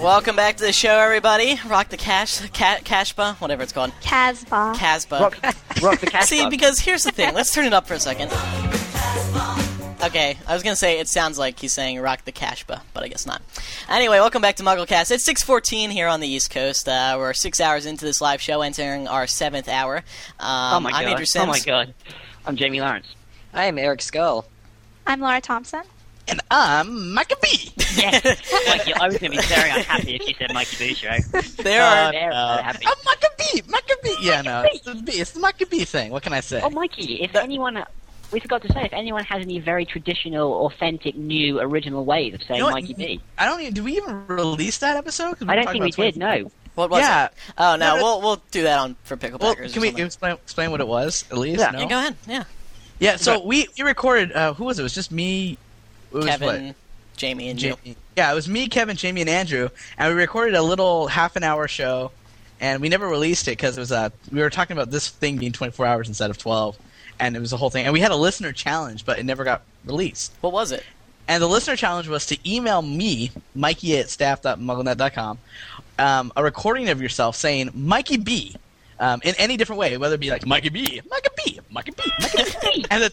Welcome back to the show, everybody. Rock the Casbah, whatever it's called. Casbah. Rock the Casbah. See, because here's the thing. Let's turn it up for a second. Okay, I was going to say it sounds like he's saying rock the Casbah, but I guess not. Anyway, welcome back to MuggleCast. It's 6:14 here on the East Coast. We're 6 hours into this live show, entering our 7th hour. I'm Andrew Sims. Oh my god. I'm Jamie Lawrence. I am Eric Skull. I'm Laura Thompson. And I'm Mikey B. Yes. Mikey, I was going to be very unhappy if you said Mikey B show. There are... Very unhappy. I'm Mikey B. Mikey B. Yeah, no, it's the Mikey B thing. What can I say? Oh, Mikey, if anyone... We forgot to say, if anyone has any very traditional, authentic, new, original ways of saying You know what? Mikey B. I don't even... Do we even release that episode? 'Cause we I were don't talking think we about did, no. What was Yeah. it? Oh, no, No, we'll do that on for Picklebackers Well, or can we something. explain what it was, at least? Yeah. No? Yeah, go ahead. Yeah. Yeah, so we recorded... who was it? It was just me... It was Kevin, Jamie, and you. Jamie. Yeah, it was me, Kevin, Jamie, and Andrew, and we recorded a little half-an-hour show, and we never released it because it was we were talking about this thing being 24 hours instead of 12, and it was a whole thing. And we had a listener challenge, but it never got released. What was it? And the listener challenge was to email me, Mikey@staff.mugglenet.com, a recording of yourself saying Mikey B. In any different way, whether it be like Mikey B, Mikey B, Mikey B, Mikey B, and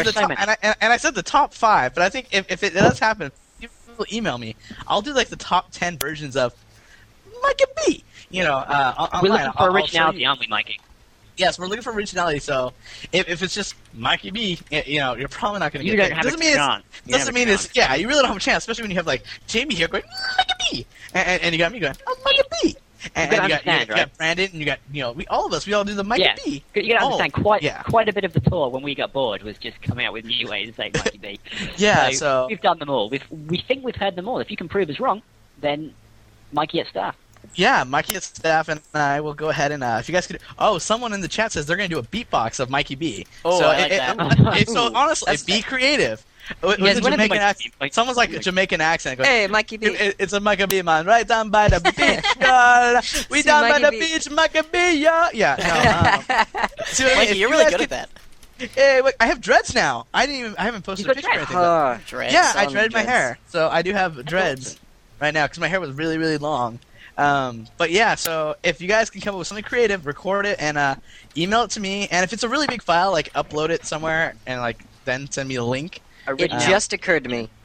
I said the top 5, but I think if it does happen, if people email me, I'll do like the top 10 versions of Mikey B. You know, We're online. looking for originality, aren't we, Mikey? Yes, we're looking for originality. So if it's just Mikey B, you know, you're probably not going to You get don't it. have a chance. Doesn't mean it's yeah. You really don't have a chance, especially when you have like Jamie here going Mikey B, and you got me going Mikey B. And you got Brandon, and you got all of us. We all do the Mikey B. You got to understand, quite a bit of the tour when we got bored was just coming out with new ways to say Mikey B. Yeah, so we've done them all. We think we've heard them all. If you can prove us wrong, then Mikey at staff. Yeah, Mikey at staff, and I will go ahead and if you guys could. Oh, someone in the chat says they're going to do a beatbox of Mikey B. Oh, so I like that. So honestly, be creative. With a Jamaican accent. Someone's like a Jamaican accent. Goes, Hey, Mikey B. It's a Mikey B, man. Right down by the beach, y'all. We See, down by Mikey the B. beach, Mikey B, y'all. Yeah, no. See what I mean? Mikey, If you're you really guys good could- at that. Hey, look, I have dreads now. I haven't posted a got picture or anything. Dreads. Yeah, I on dreaded my dreads. hair, so I do have dreads right now because my hair was really, really long. But yeah, so if you guys can come up with something creative, record it and email it to me. And if it's a really big file, like upload it somewhere and like then send me a link. It just occurred to me.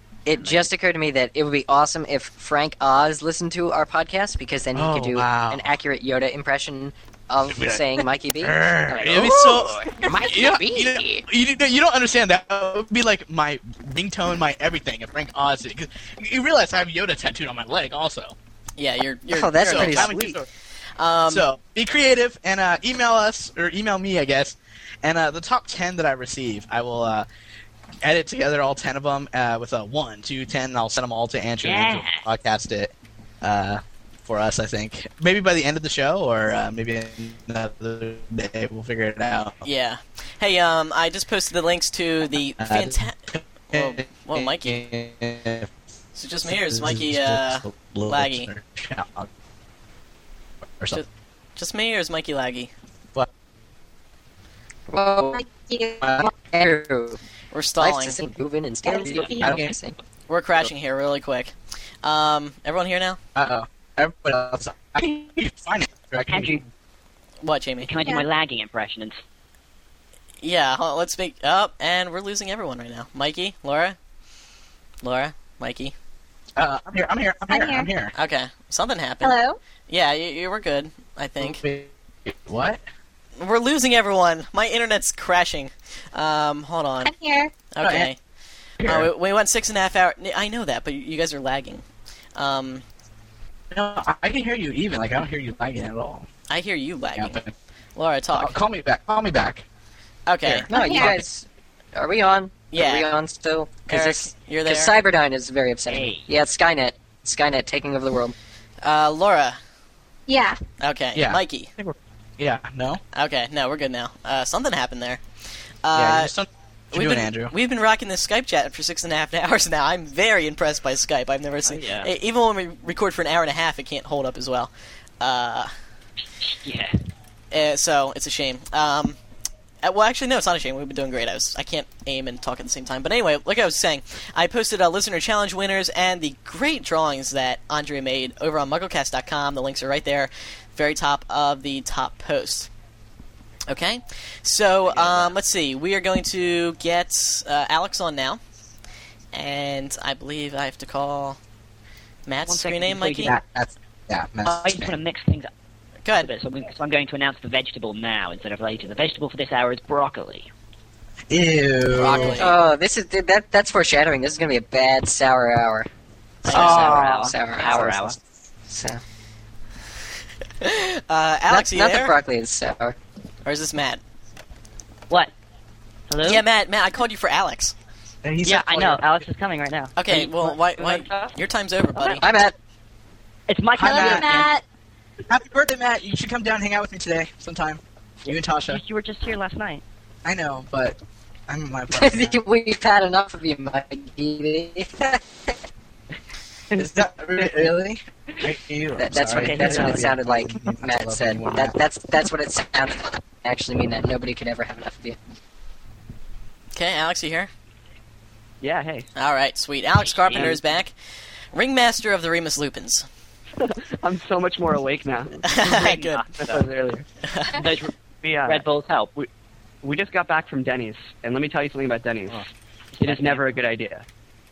That it would be awesome if Frank Oz listened to our podcast, because then he could do an accurate Yoda impression of saying Mikey B. Like, It'd be so. Mikey You, B. you don't understand that. That would be like my ringtone, my everything. If Frank Oz, because you realize I have Yoda tattooed on my leg, also. Yeah, you're. Oh, that's So, pretty I'm sweet. So be creative and email us or email me, I guess. And the top 10 that I receive, I will edit together all 10 of them with a 1, 2, 10, and I'll send them all to Andrew. Yeah. And Andrew will podcast it for us, I think. Maybe by the end of the show, or maybe another day. We'll figure it out. Yeah. Hey, I just posted the links to the fantastic. Whoa, Mikey. So just me, or is Mikey laggy? Or something. Just me, or is Mikey laggy? Well, Andrew We're likes stalling. to sing, moving, and standing. I don't care. Sing. We're crashing here really quick. Everyone here now? Uh-oh. Everybody else. I can find it. Andrew, What, Jamie? can I do my lagging impression? And Yeah, let's make up, and we're losing everyone right now. Mikey, Laura, Mikey. I'm here. Okay, something happened. Hello? Yeah, you were good, I think. Wait, what? We're losing everyone. My internet's crashing. Hold on. I'm here. Okay. Here. We went 6.5 hours. I know that, but you guys are lagging. No, I can hear you even. Like, I don't hear you lagging at all. I hear you lagging. Yeah, but- Laura, talk. Call me back. Okay. Here. No, you guys. Are we on? Yeah. Are we on still? Eric, you're there. Because Cyberdyne is very upsetting. Hey. Yeah, it's Skynet. Skynet taking over the world. Laura. Yeah. Okay. Yeah. Mikey. Yeah, no? Okay. No, we're good now. Something happened there. Yeah, you just don't... What you doing, been, Andrew? We've been rocking this Skype chat for 6.5 hours now. I'm very impressed by Skype. I've never seen... yeah. Even when we record for an hour and a half, it can't hold up as well. yeah. So, it's a shame. well, actually, no, it's not a shame. We've been doing great. I can't aim and talk at the same time. But anyway, like I was saying, I posted listener challenge winners and the great drawings that Andrea made over on MuggleCast.com. The links are right there, very top of the top post. Okay, so let's see. We are going to get Alex on now, and I believe I have to call Matt's screen name, Mikey. Matt's I just want to mix things up. Go ahead. So I'm going to announce the vegetable now instead of later. The vegetable for this hour is broccoli. Ew. Broccoli. Oh, that's foreshadowing. This is gonna be a bad sour hour. Sour hour. So. Alex, not there? the broccoli is sour. Or is this Matt? What? Hello? Yeah, Matt, I called you for Alex. Yeah, I know. Alex is coming right now. Okay, well, why? Your time's over, buddy. Hi, Matt. It's my I love you, Matt. Happy birthday, Matt. You should come down and hang out with me today sometime. You and Tasha. You were just here last night. I know, but I'm my partner. We've had enough of you, Mikey. Is that really? That's what it sounded like. Matt said. That's what it sounded like. I actually mean that nobody could ever have enough of you. Okay, Alex, you here? Yeah, hey. All right, sweet. Alex Carpenter is back, ringmaster of the Remus Lupins. I'm so much more awake now. Good. Than I was earlier. Red Bull's help. We just got back from Denny's, and let me tell you something about Denny's. It is never a good idea.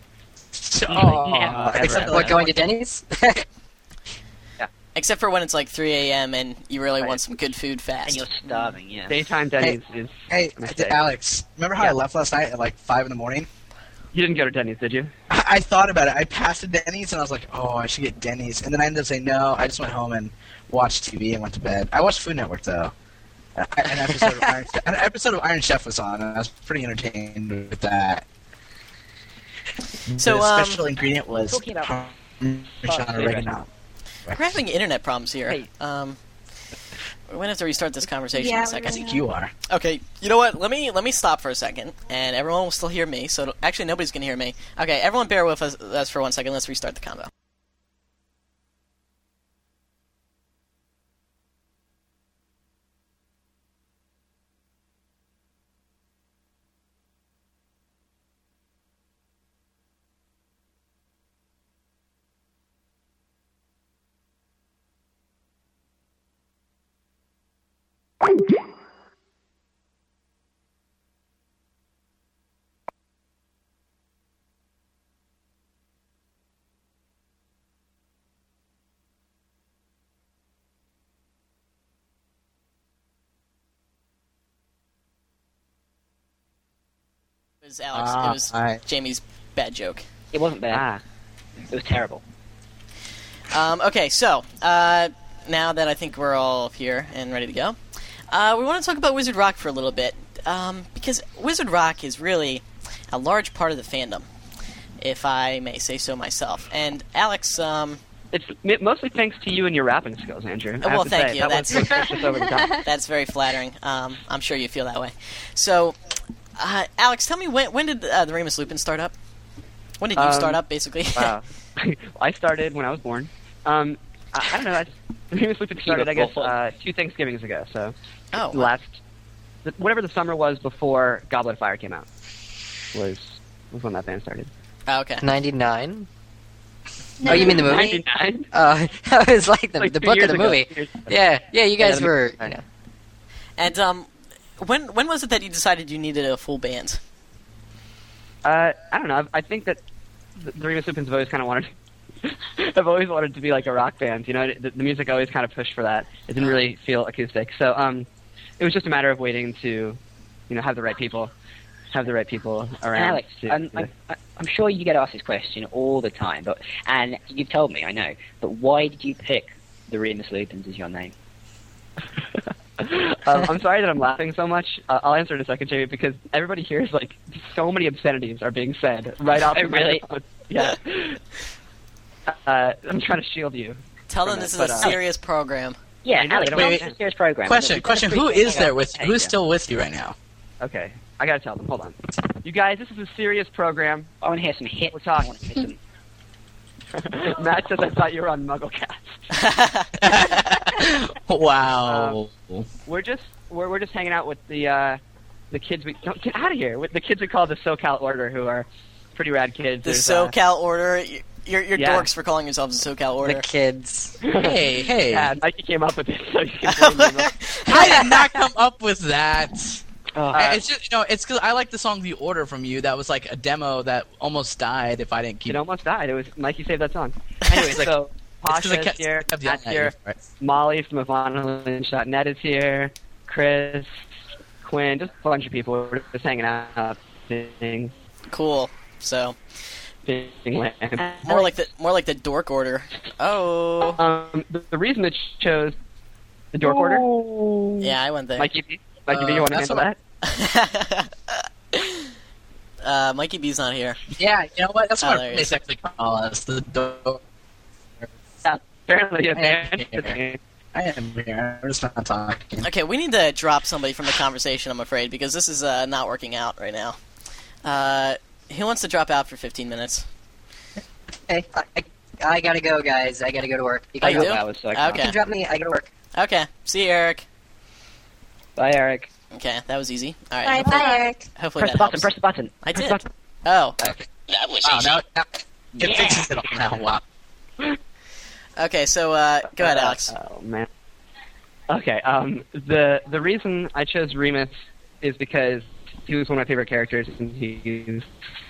What, going to Denny's? Yeah. Except for when it's like 3 a.m. and you really want some good food fast. And you're starving, yeah. Daytime Denny's is Hey, Alex, remember how I left last night at like 5 in the morning? You didn't go to Denny's, did you? I thought about it. I passed a Denny's and I was like, oh, I should get Denny's. And then I ended up saying, no, I just went home and watched TV and went to bed. I watched Food Network, though. An episode of Iron Chef was on, and I was pretty entertained with that. So, the special ingredient was talking about Parmesan oregano. We're having internet problems here. Hey. We're going to have to restart this conversation in a second. I think you are. Okay, you know what? Let me stop for a second, and everyone will still hear me. So actually, nobody's going to hear me. Okay, everyone, bear with us for 1 second. Let's restart the convo. It was Alex. It was Jamie's bad joke. It wasn't bad. It was terrible. Okay, so now that I think we're all here and ready to go, we want to talk about Wizard Rock for a little bit, because Wizard Rock is really a large part of the fandom, if I may say so myself. And Alex, it's mostly thanks to you and your rapping skills, Andrew. Well, thank you. That's just over the top. That's very flattering. I'm sure you feel that way. So, Alex, tell me when did the Remus Lupin start up? When did you start up, basically? Wow. I started when I was born. I don't know. Remus Lupin started, I guess, 2 Thanksgivings ago. So, whatever the summer was before Goblet of Fire came out was when that band started. Oh, okay. 99? No. Oh, you mean the movie? 99? I was like the book of the movie. Yeah, you guys were. I know. And when was it that you decided you needed a full band? I don't know. I think that the Remus Lupins have always kind of wanted. I've always wanted to be like a rock band. You know, the music always kind of pushed for that. It didn't really feel acoustic, so it was just a matter of waiting to, have the right people around. Alex, I'm sure you get asked this question all the time, and you've told me, I know, but why did you pick the Remus Lupins as your name? I'm sorry that I'm laughing so much. I'll answer in a second, Jamie, because everybody here is like, so many obscenities are being said right off. Really? Yeah. I'm trying to shield you. Tell them this is a serious program. Yeah, Alex, wait. it's a serious program. Question. Who is there with? Who's still with you right now? Okay, I gotta tell them. Hold on, you guys. This is a serious program. I want to hear some hits. We're talking. Matt says I thought you were on MuggleCast. Wow. We're just hanging out with the the kids we don't get out of here with the kids we call the SoCal Order, who are pretty rad kids. The SoCal Order. You're Yeah. dorks for calling yourselves the SoCal Order. The kids. Hey. Yeah, Mikey came up with it, so you can blame me. I did not come up with that. Oh, It's just it's because I like the song "The Order" from you. That was like a demo that almost died if I didn't keep. it almost died. It was Mikey saved that song. Anyway, like- so It's 'cause I Pasha's kept- here, kept Matt's yelling at here, you, right. Molly from AvanaLynch.net is here, Chris, Quinn, just a bunch of people. We're just hanging out, being Cool. So land. more like the dork order. Oh. The reason that you chose the Dork Order, Yeah, I went there. Mikey B, you want to that's handle what that? Mikey B's not here. Yeah, you know what? That's what there he they is. actually call us. The door. Apparently, yeah, I am here. I am here. I'm just not talking. Okay, we need to drop somebody from the conversation, I'm afraid, because this is not working out right now. Who wants to drop out for 15 minutes? Hey, I gotta go, guys. I gotta go to work. You Oh, can, you do? That was so Okay. you can drop me. I gotta work. Okay, see you, Eric. Bye, Eric. Okay, that was easy. All All right, right, bye, Eric. hopefully Press that the button. helps. Press the button. I Press did. the button. Oh, That was Oh, easy. now it fixes it all now. Wow. okay. So go ahead, Alex. Oh man. Okay. The reason I chose Remus is because he was one of my favorite characters, and he's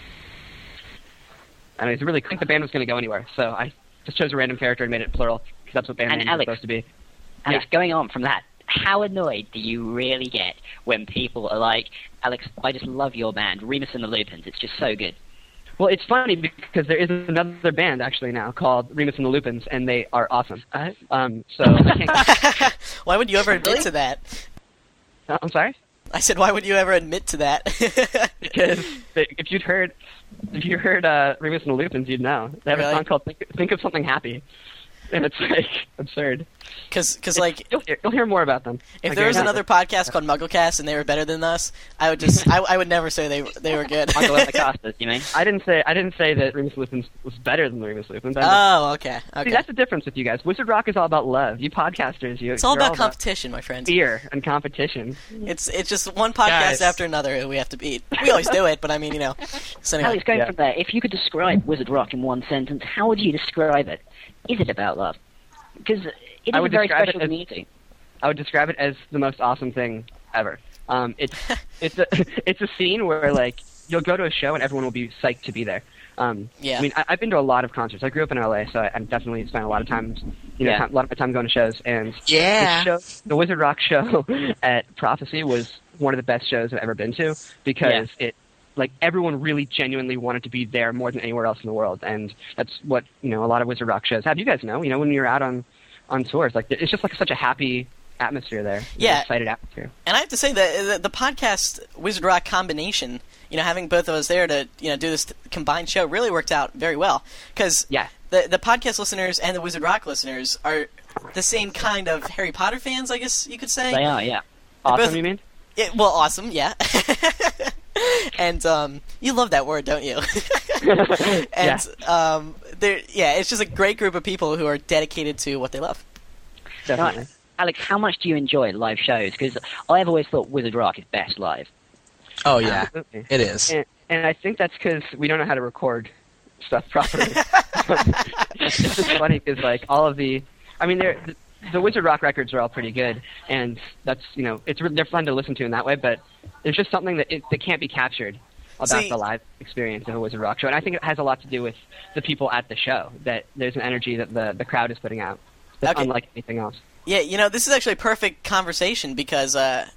really. I think the band was going to go anywhere, so I just chose a random character and made it plural because that's what band And names are Alex. supposed to be. Alex, going on from that, how annoyed do you really get when people are like, Alex, I just love your band, Remus and the Lupins, it's just so good. Well, it's funny because there is another band actually now called Remus and the Lupins, and they are awesome. So I can't, Why would you ever admit to that? I'm sorry. I said, why would you ever admit to that? Because if you heard Remus and the Lupins, you'd know. They have Really? a song called "Think of Something Happy," and it's like absurd. Because like, You'll hear more about them. if I there was guarantee another podcast called MuggleCast and they were better than us, I would just, I would never say they were good. Uncle and the Casters, you mean? I didn't say that Remus and the Lupins was better than the Remus and the Lupins. Oh, okay. See, that's the difference with you guys. Wizard Rock is all about love. You podcasters, It's all you're about competition, my friends. fear and competition. It's just one podcast Guys. after another we have to beat. We always do it, but I mean, So anyway. Alex, going Yeah. from there, if you could describe Wizard Rock in one sentence, how would you describe it? Is it about love? Because it I is a would very describe special it as- community. I would describe it as the most awesome thing ever. It's a scene where like you'll go to a show and everyone will be psyched to be there. Yeah. I mean, I've been to a lot of concerts. I grew up in LA, so I definitely spent a lot of time, Yeah. a lot of my time going to shows. And Yeah. the Wizard Rock show at Prophecy was one of the best shows I've ever been to because like everyone really genuinely wanted to be there more than anywhere else in the world, and that's what a lot of Wizard Rock shows have. You guys know, when you're out on tours, like it's just like such a happy atmosphere there. Yeah. Excited atmosphere. And I have to say that the podcast Wizard Rock combination, having both of us there to do this combined show really worked out very well. Because Yeah. the podcast listeners and the Wizard Rock listeners are the same kind of Harry Potter fans, I guess you could say. They are, yeah. Awesome, both- you mean? Well, awesome, yeah. And you love that word, don't you? And it's just a great group of people who are dedicated to what they love. Definitely. Alex, how much do you enjoy live shows? Because I've always thought Wizard Rock is best live. Oh yeah, Absolutely. it is. And I think that's because we don't know how to record stuff properly. It's just funny because like all of the Wizard Rock records are all pretty good, and that's they're fun to listen to in that way. But there's just something that can't be captured about See- the live experience of a Wizard Rock show, and I think it has a lot to do with the people at the show. That there's an energy that the crowd is putting out that's Okay. unlike anything else. Yeah, this is actually a perfect conversation because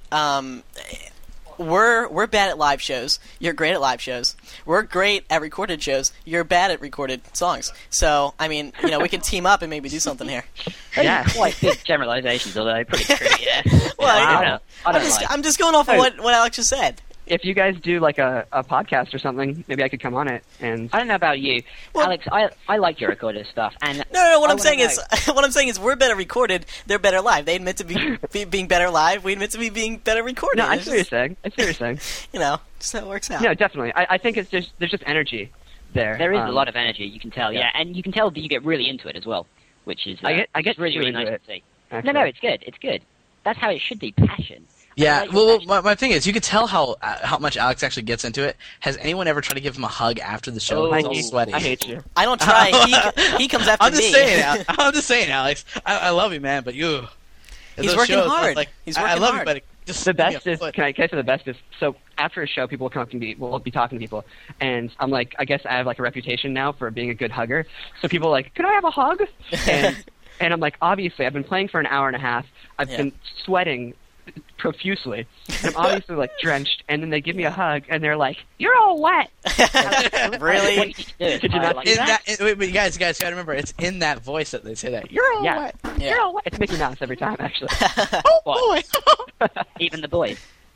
we're bad at live shows. You're great at live shows. We're great at recorded shows. You're bad at recorded songs. So, I mean, we can team up and maybe do something here. Those Yeah. are quite big generalizations, although pretty true, yeah. Well, I don't like I'm just going off of what Alex just said. If you guys do like a podcast or something, maybe I could come on it. And I don't know about you, Well- Alex. I like your recorded stuff, and No. What I I'm saying wanna is, we're better recorded. They're better live. They admit to being better live. We admit to being better recorded. no, I It's see what you're just, saying. I see what you're saying. just how it works out. No, definitely. I think it's just there's just energy there. there is a lot of energy. You can tell, yeah, and you can tell that you get really into it as well, which is I get really too really into nice it, to see. actually. No, it's good. It's good. That's how it should be. Passion. Yeah, well, my thing is, you could tell how much Alex actually gets into it. Has anyone ever tried to give him a hug after the show? He's all sweaty. I hate you. I don't try. He comes after I'm just me. I'm just saying, Alex. I love you, man, but you. He's working hard. He's working hard. I love you, but just the best is. Can I say the best is? So after a show, people will come up to me. We'll be talking to people, and I'm like, I guess I have like a reputation now for being a good hugger. So people are like, can I have a hug? And I'm like, obviously, I've been playing for an hour and a half. I've been sweating profusely. And I'm obviously like drenched, and then they give me a hug, and they're like, "You're all wet." Really? Did you not see that? Wait, guys, gotta remember, it's in that voice that they say that. You're all wet. Yeah. You're all wet. It's Mickey Mouse every time, actually. Oh boy! Even the boys.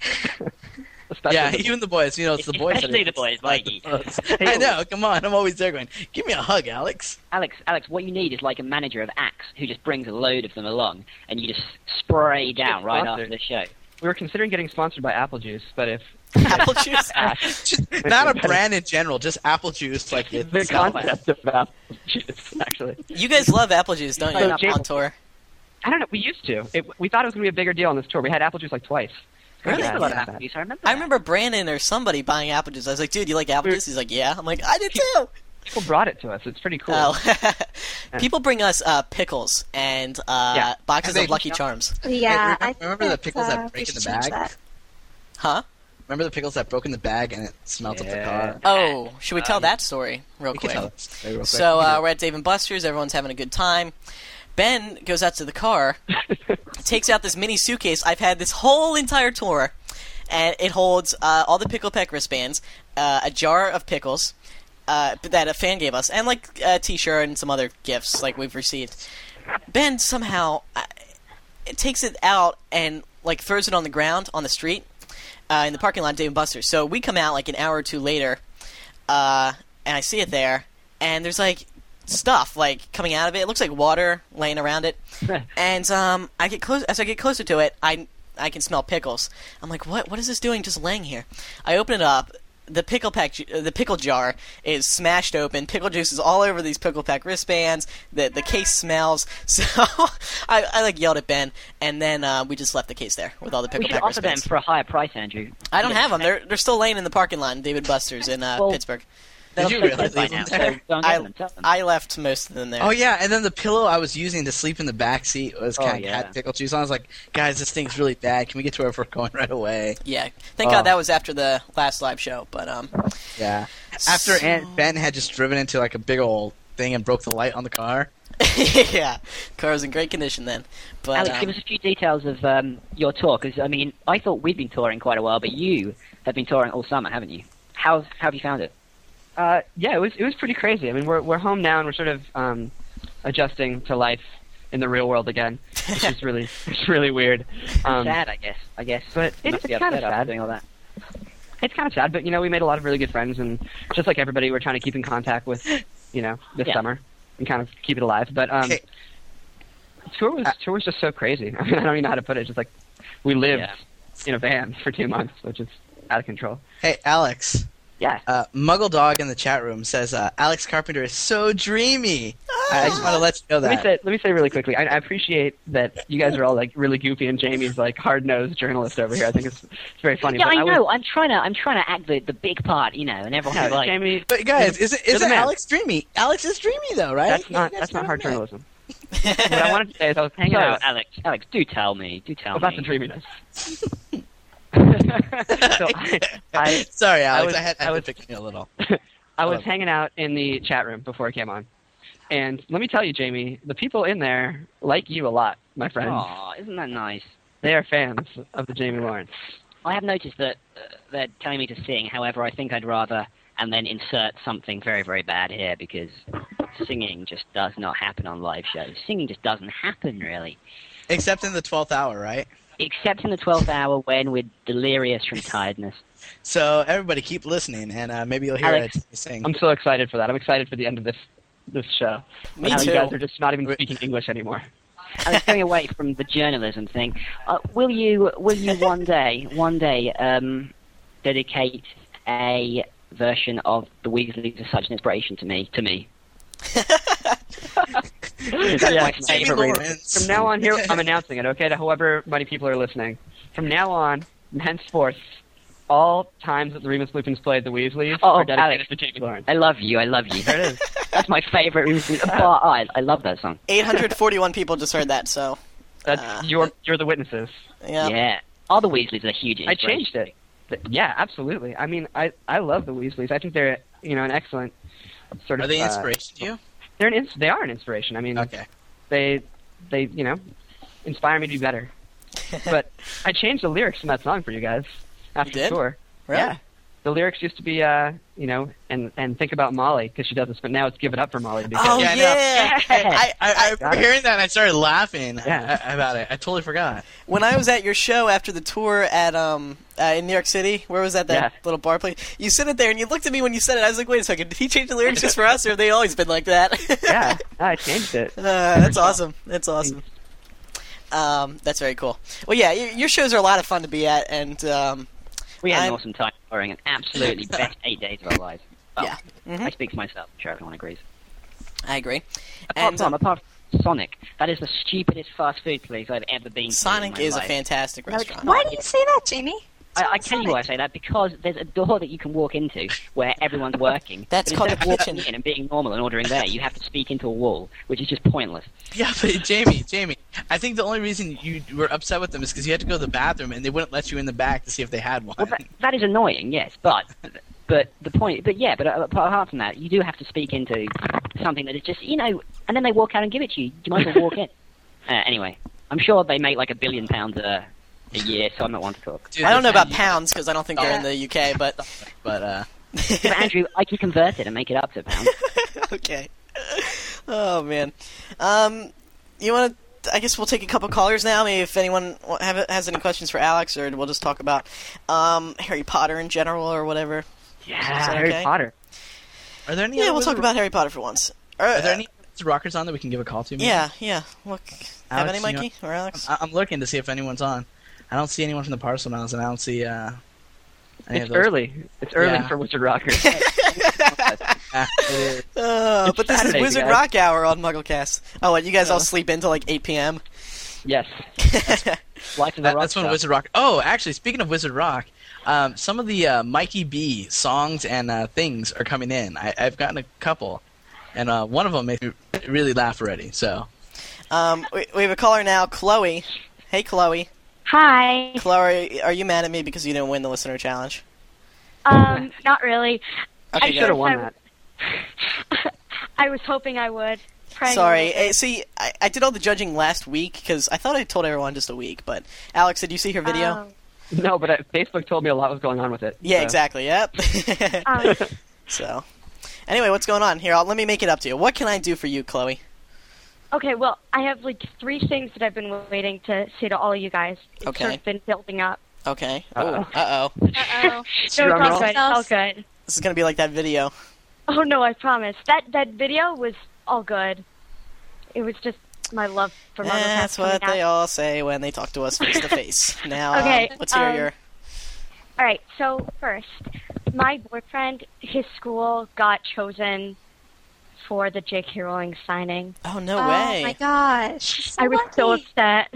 Even the boys. You know, it's the boys. Especially the boys, Mikey. I know. Come on, I'm always there going, "Give me a hug, Alex." Alex, what you need is like a manager of Axe who just brings a load of them along, and you just spray down right after the show. We were considering getting sponsored by Apple Juice, but if apple juice, not a brand in general, just apple juice, like it's the concept of apple juice, actually. You guys love apple juice, don't you? On tour. I don't know. We used to. We thought it was going to be a bigger deal on this tour. We had apple juice like twice. Really? A lot of apple juice. I remember Brandon or somebody buying apple juice. I was like, dude, you like apple juice? He's like, yeah. I'm like, I did too. People brought it to us. It's pretty cool. Oh. People bring us pickles and boxes of Lucky Charms. Yeah. Hey, remember the pickles that break in the bag? Huh? Remember the pickles that broke in the bag and it smelled up the car? Oh, should we tell that story real quick? So we're at Dave & Buster's. Everyone's having a good time. Ben goes out to the car, takes out this mini suitcase. I've had this whole entire tour, and it holds all the Pickle Peck wristbands, a jar of pickles that a fan gave us, and like a T-shirt and some other gifts like we've received. Ben somehow takes it out and like throws it on the ground on the street in the parking lot of Dave & Buster's. So we come out like an hour or two later, and I see it there, and there's like stuff like coming out of it. It looks like water laying around it. And I get close. As I get closer to it, I can smell pickles. I'm like, what is this doing just laying here? I open it up. The pickle jar is smashed open. Pickle juice is all over these Pickle Peck wristbands. The case smells. So I like yelled at Ben, and then we just left the case there with all the Pickle Peck wristbands. We should offer them for a higher price, Andrew. I don't have them. They're still laying in the parking lot in Dave & Buster's in Pittsburgh. Did you really leave them there? I left most of them there. Oh yeah, and then the pillow I was using to sleep in the back seat was kind of had pickle juice on. I was like, guys, this thing's really bad. Can we get to where we're going right away? Yeah, thank God that was after the last live show. But yeah, after Ben had just driven into like a big old thing and broke the light on the car. Yeah, car was in great condition then. But Alex, give us a few details of your tour, because I mean, I thought we'd been touring quite a while, but you have been touring all summer, haven't you? How have you found it? Yeah, it was pretty crazy. I mean, we're home now and we're sort of adjusting to life in the real world again, which is really weird. Sad, I guess. But it's kind of sad doing all that. It's kind of sad, but you know, we made a lot of really good friends, and just like everybody, we're trying to keep in contact with, you know, this summer and kind of keep it alive. But tour was just so crazy. I mean, I don't even know how to put it. It's just like we lived in a van for 2 months, which is out of control. Hey, Alex. Yeah. Muggle Dog in the chat room says Alex Carpenter is so dreamy. I just want to let you know that. Let me say really quickly. I appreciate that you guys are all like really goofy, and Jamie's like hard-nosed journalist over here. I think it's very funny. Yeah, but I know. I'm trying to act the big part, you know, and everyone's like, Jamie. But guys, isn't Alex dreamy? Alex is dreamy though, right? That's not hard journalism. What I wanted to say is I was hanging out. Alex, do tell me about the dreaminess. Sorry, Alex. I was picking you a little. I was hanging out in the chat room before I came on, and let me tell you, Jamie, the people in there like you a lot, my friend. Aw, isn't that nice? They are fans of the Jamie Lawrence. I have noticed that they're telling me to sing. However, I think I'd rather and then insert something very, very bad here, because singing just does not happen on live shows. Singing just doesn't happen, really. Except in the 12th hour, right? Except in the 12th hour when we're delirious from tiredness. So everybody keep listening, and maybe you'll hear Alex, it sing. I'm so excited for that. I'm excited for the end of this show. Me How too. You guys are just not even speaking English anymore. I was going away from the journalism thing. Will you one day dedicate a version of the Weasleys as such an inspiration to me? That's my favorite reason. From now on, here I'm announcing it. Okay, to however many people are listening. from now on, henceforth, all times that the Remus Lupins played the Weasleys are dedicated to Jamie Lawrence. I love you. There it is. That's my favorite Remus Lupins. I love that song. 841 people just heard that, so... That's you're the witnesses. Yeah. All the Weasleys are huge inspiration. I changed it. Yeah, absolutely. I mean, I love the Weasleys. I think they're an excellent sort of. Are they inspiration to you? They are an inspiration. I mean, okay. They inspire me to be better. But I changed the lyrics from that song for you guys after the tour. Really? Yeah. The lyrics used to be, and think about Molly because she does this, but now it's give it up for Molly. Oh yeah! I remember hearing that and I started laughing about it. I totally forgot. When I was at your show after the tour at in New York City, where was that little bar place? You sit it there and you looked at me when you said it. I was like, wait a second, did he change the lyrics just for us, or have they always been like that? Yeah, I changed it. That's awesome. That's awesome. That's very cool. Well, yeah, your shows are a lot of fun to be at, and. We had an awesome time touring, an absolutely best 8 days of our lives. Well, yeah. Mm-hmm. I speak for myself. I'm sure everyone agrees. I agree. Apart from Sonic, that is the stupidest fast food place I've ever been to. Sonic is a fantastic restaurant. Why do you say that, Jamie? I tell you why I say that, because there's a door that you can walk into where everyone's working. That's called the kitchen. In and being normal and ordering there, you have to speak into a wall, which is just pointless. Yeah, but Jamie, I think the only reason you were upset with them is because you had to go to the bathroom and they wouldn't let you in the back to see if they had one. Well, that is annoying, yes, but the point, apart from that, you do have to speak into something that is just, and then they walk out and give it to you. You might as well walk in. Anyway, I'm sure they make like £1 billion a year, so I'm not one to talk. Dude, I don't know about pounds because I don't think they're in the UK, but but Andrew, I can convert it and make it up to pounds. Okay. Oh man, you want to? I guess we'll take a couple callers now. Maybe if anyone has any questions for Alex, or we'll just talk about Harry Potter in general or whatever. Yeah, Harry Potter. Are there any? Yeah, we'll talk about Harry Potter for once. Are there any rockers on that we can give a call to? Maybe? Yeah. Look, have any, Mikey or Alex? I'm looking to see if anyone's on. I don't see anyone from the Parselmouths, and I don't see any It's early. It's early for Wizard Rockers. But this is Wizard Rock Hour on MuggleCast. Oh, what, you guys all sleep until like 8 p.m.? Yes. That's when Wizard Rock... Oh, actually, speaking of Wizard Rock, some of the Mikey B songs and things are coming in. I've gotten a couple, and one of them made me really laugh already, so... We have a caller now, Chloe. Hey, Chloe. Hi. Chloe, are you mad at me because you didn't win the listener challenge? Not really. Okay, I should have won that. I was hoping I would. Sorry. See, I did all the judging last week because I thought I told everyone just a week. But Alex, did you see her video? No, but Facebook told me a lot was going on with it. Yeah, exactly. Yep. So, anyway, what's going on here? Let me make it up to you. What can I do for you, Chloe? Okay, well, I have like 3 things that I've been waiting to say to all of you guys. It's sort of been building up. Okay. Uh-oh. Uh-oh. No, it's all good. It's all good. This is going to be like that video. Oh, no, I promise. That video was all good. It was just my love for MuggleCast. That's what they all say when they talk to us face to face. Now, okay, let's hear your... All right, so first, my boyfriend, his school got chosen for the J.K. Rowling signing. Oh, no way. Oh, my gosh. I was so upset.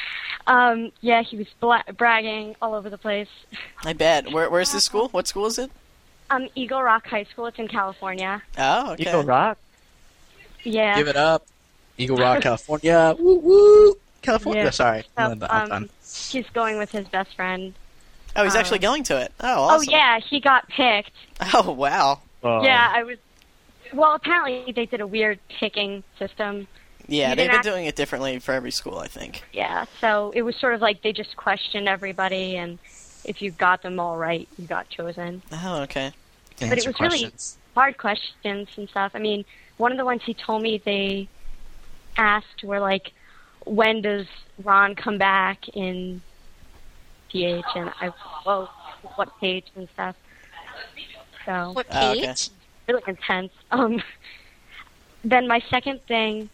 Yeah, he was bragging all over the place. I bet. Where's this school? What school is it? Eagle Rock High School. It's in California. Oh, okay. Eagle Rock? Yeah. Give it up. Eagle Rock, California. Woo woo. California. Yeah. Sorry. So, he's going with his best friend. Oh, he's actually going to it. Oh, awesome. Oh, yeah, he got picked. Oh, wow. Yeah, I was... Well, apparently they did a weird picking system. Yeah, they've been doing it differently for every school, I think. Yeah, so it was sort of like they just questioned everybody, and if you got them all right, you got chosen. Oh, okay. But it was really hard questions and stuff. I mean, one of the ones he told me they asked were like, when does Ron come back in PH? And what page and stuff. So what page? Okay. Really intense. Then my second thing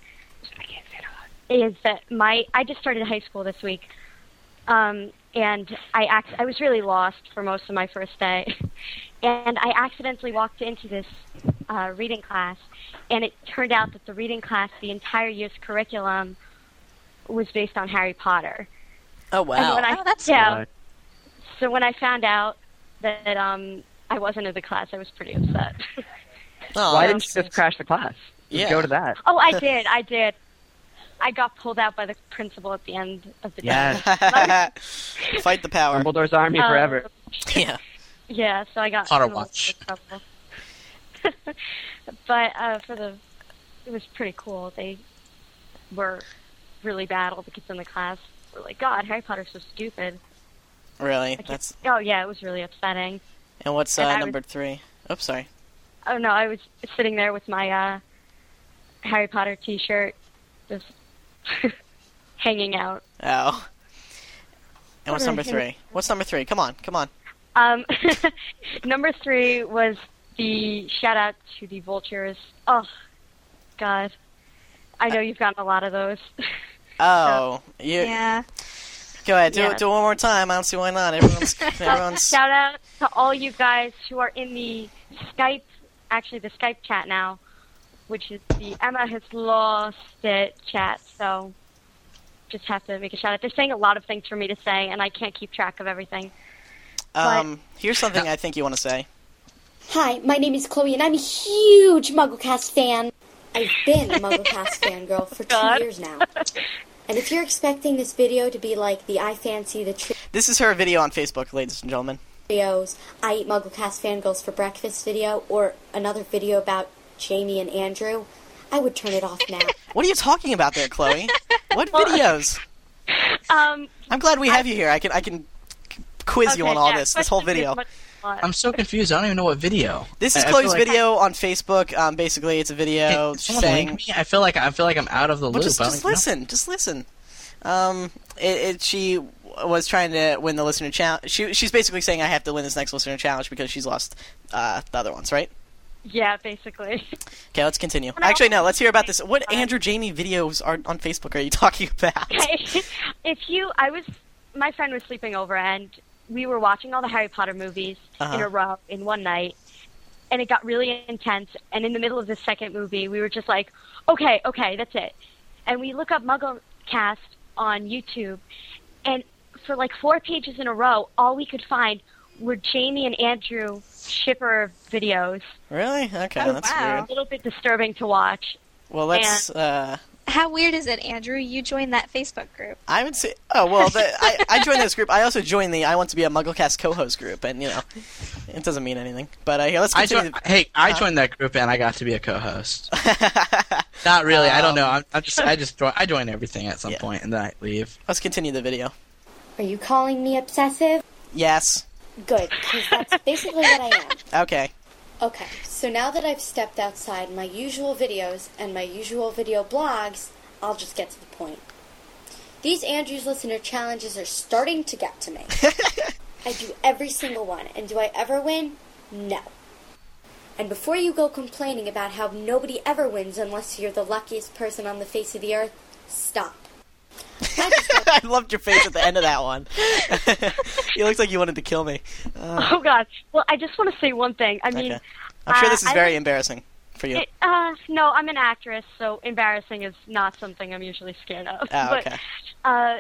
is that I just started high school this week, and I was really lost for most of my first day, and I accidentally walked into this reading class, and it turned out that the reading class, the entire year's curriculum, was based on Harry Potter. Oh, wow. That's So when I found out that I wasn't in the class, I was pretty upset. Why didn't you just crash the class? Just go to that. Oh, I did. I got pulled out by the principal at the end of the day. Fight the power. Dumbledore's army forever. Yeah. Yeah, so I got Potter watch. But it was pretty cool. They were really bad. All the kids in the class were like, "God, Harry Potter's so stupid." Really? Oh yeah, it was really upsetting. And what's number 3? Oops, sorry. Oh no, I was sitting there with my Harry Potter T-shirt, just hanging out. Oh. And what's number 3? What's number 3? Come on. Number 3 was the shout out to the vultures. Oh, God. I know you've gotten a lot of those. Oh. Yeah. Go ahead, do it one more time. I don't see why not. Everyone's Shout out to all you guys who are in the Skype chat now, which is the Emma Has Lost It chat, so just have to make a shout out. They're saying a lot of things for me to say, and I can't keep track of everything. Here's something I think you want to say. Hi, my name is Chloe, and I'm a huge MuggleCast fan. I've been a MuggleCast fangirl for 2 years now. And if you're expecting this video to be like the I Fancy the This is her video on Facebook, ladies and gentlemen. Trios, I Eat MuggleCast Fangirls for Breakfast video, or another video about Jamie and Andrew, I would turn it off now. What are you talking about there, Chloe? What videos? I'm glad we have you here. I can quiz you on all this whole video. I'm so confused. I don't even know what video. This is Chloe's video on Facebook. Basically, it's a video saying. Link me? I feel like I'm out of the loop. Just listen. Just listen. She was trying to win the listener challenge. She's basically saying I have to win this next listener challenge because she's lost the other ones, right? Yeah, basically. Okay, let's continue. Actually, no. Let's hear about this. What Andrew Jamie videos are on Facebook are you talking about? My friend was sleeping over and we were watching all the Harry Potter movies in a row in one night, and it got really intense. And in the middle of the second movie, we were just like, okay, that's it. And we look up MuggleCast on YouTube, and for like 4 pages in a row, all we could find were Jamie and Andrew shipper videos. Really? Okay, that's weird. A little bit disturbing to watch. Well, let's... How weird is it, Andrew? You joined that Facebook group. I would say... Oh, well, I joined this group. I also joined the I Want to Be a MuggleCast co-host group, and, it doesn't mean anything. But here, let's continue. I joined that group, and I got to be a co-host. Not really. I don't know. I join everything at some point, and then I leave. Let's continue the video. Are you calling me obsessive? Yes. Good, because that's basically what I am. Okay. Okay, so now that I've stepped outside my usual videos and my usual video blogs, I'll just get to the point. These Andrew's Listener Challenges are starting to get to me. I do every single one, and do I ever win? No. And before you go complaining about how nobody ever wins unless you're the luckiest person on the face of the earth, stop. I loved your face at the end of that one. You looked like you wanted to kill me. Oh, God. Well, I just want to say one thing. I mean... I'm sure this is very embarrassing for you. No, I'm an actress, so embarrassing is not something I'm usually scared of. Oh, okay. But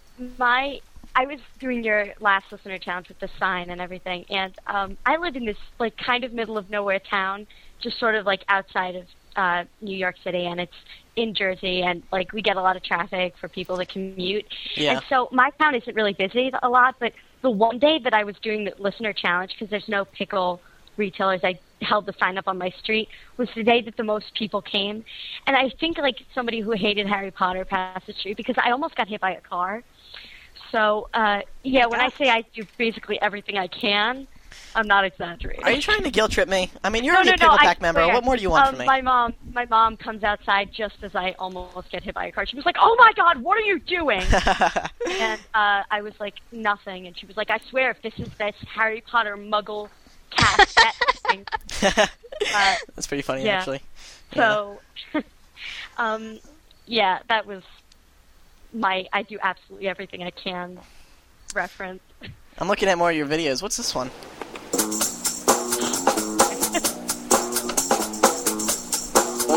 I was doing your last listener challenge with the sign and everything, and I live in this like kind of middle of nowhere town, just sort of like outside of New York City, and it's in Jersey, and like we get a lot of traffic for people that commute. Yeah. And so my town isn't really busy a lot, but the one day that I was doing the listener challenge, because there's no pickle retailers, I held the sign up on my street, was the day that the most people came. And I think like somebody who hated Harry Potter passed the street, because I almost got hit by a car. So, when I say I do basically everything I can, I'm not exaggerating. Are you trying to guilt trip me? I mean, you're already a Pickle Pack member. What more do you want from me? My mom comes outside just as I almost get hit by a car. She was like, "Oh my God, what are you doing?" And I was like, "Nothing." And she was like, "I swear, if this is this Harry Potter Muggle cast thing." That's pretty funny, actually. So, that was my I do absolutely everything I can reference. I'm looking at more of your videos. What's this one?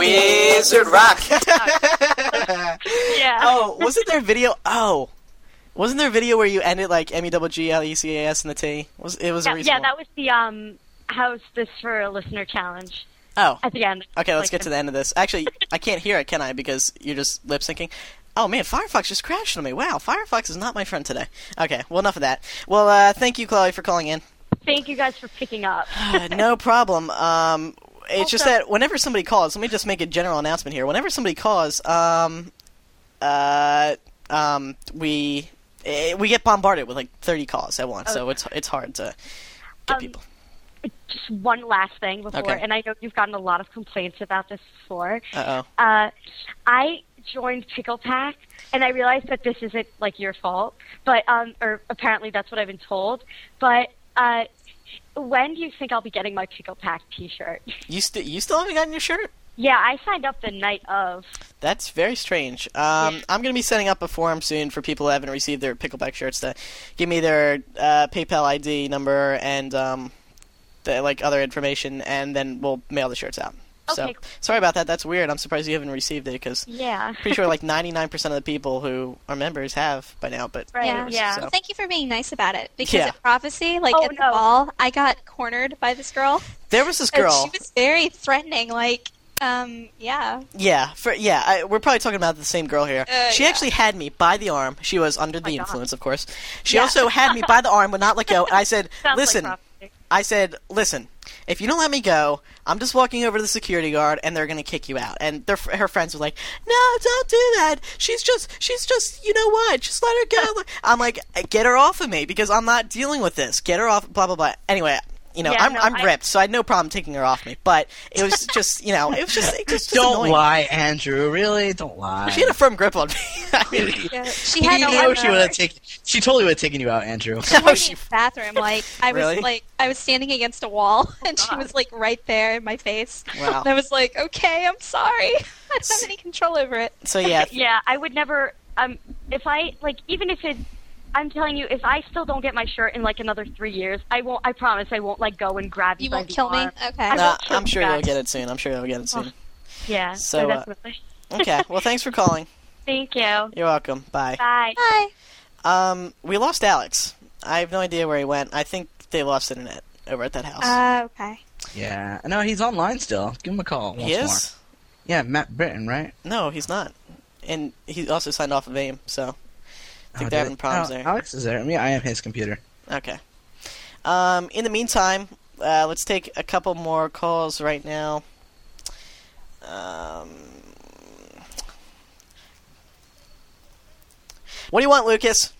Wizard Rock. Yeah. Oh, wasn't there a video? Oh, Wasn't there a video where you ended like MEWGLECAS and the T? It was a recent one. that was the how's this for a listener challenge? Oh. At the end. Okay, let's get to the end of this. Actually, I can't hear it, can I? Because you're just lip syncing. Oh man, Firefox just crashed on me. Wow, Firefox is not my friend today. Okay, well, enough of that. Well, thank you, Chloe, for calling in. Thank you guys for picking up. No problem. It's just that whenever somebody calls, let me just make a general announcement here. Whenever somebody calls, we get bombarded with like 30 calls at once, so it's hard to get people. Just one last thing before, and I know you've gotten a lot of complaints about this before. I joined Pickle Pack, and I realized that this isn't like your fault, but or apparently that's what I've been told. But when do you think I'll be getting my Pickle Pack T-shirt? You still haven't gotten your shirt? Yeah, I signed up the night of. That's very strange. I'm going to be setting up a forum soon for people who haven't received their Pickleback shirts to give me their PayPal ID number and other information, and then we'll mail the shirts out. Okay. So, sorry about that. That's weird. I'm surprised you haven't received it because I'm pretty sure like 99% of the people who are members have by now. But yeah. So. Well, thank you for being nice about it. Because at Prophecy, at the ball, I got cornered by this girl. There was this girl. She was very threatening. Yeah. We're probably talking about the same girl here. She actually had me by the arm. She was under the influence, of course. She also had me by the arm, would not let go. And I said, listen, if you don't let me go, I'm just walking over to the security guard, and they're going to kick you out. And her friends were like, no, don't do that. She's just, you know what? Just let her go. I'm like, get her off of me, because I'm not dealing with this. Get her off, blah, blah, blah. Anyway, I'm ripped, so I had no problem taking her off me. But it was just, it was just Don't annoying. lie, Andrew. Really, don't lie. She had a firm grip on me. She had she totally would have taken you out, Andrew. She had me in the bathroom. I was standing against a wall, and she was right there in my face. Wow. And I was like, okay, I'm sorry. I don't have any control over it. So yeah. Yeah, I would never. If I even if it. I'm telling you, if I still don't get my shirt in another 3 years, I won't. I promise, I won't go and grab you. You won't kill me. Okay. I'm sure you'll get it soon. Yeah. So definitely. Okay. Well, thanks for calling. Thank you. You're welcome. Bye. Bye. Bye. We lost Alex. I have no idea where he went. I think they lost internet over at that house. Okay. Yeah. No, he's online still. Give him a call. He is? More. Yeah, Matt Britton, right? No, he's not. And he also signed off of AIM, so I think they're having problems there. Alex is there. I am his computer. Okay. In the meantime, let's take a couple more calls right now. What do you want, Lucas?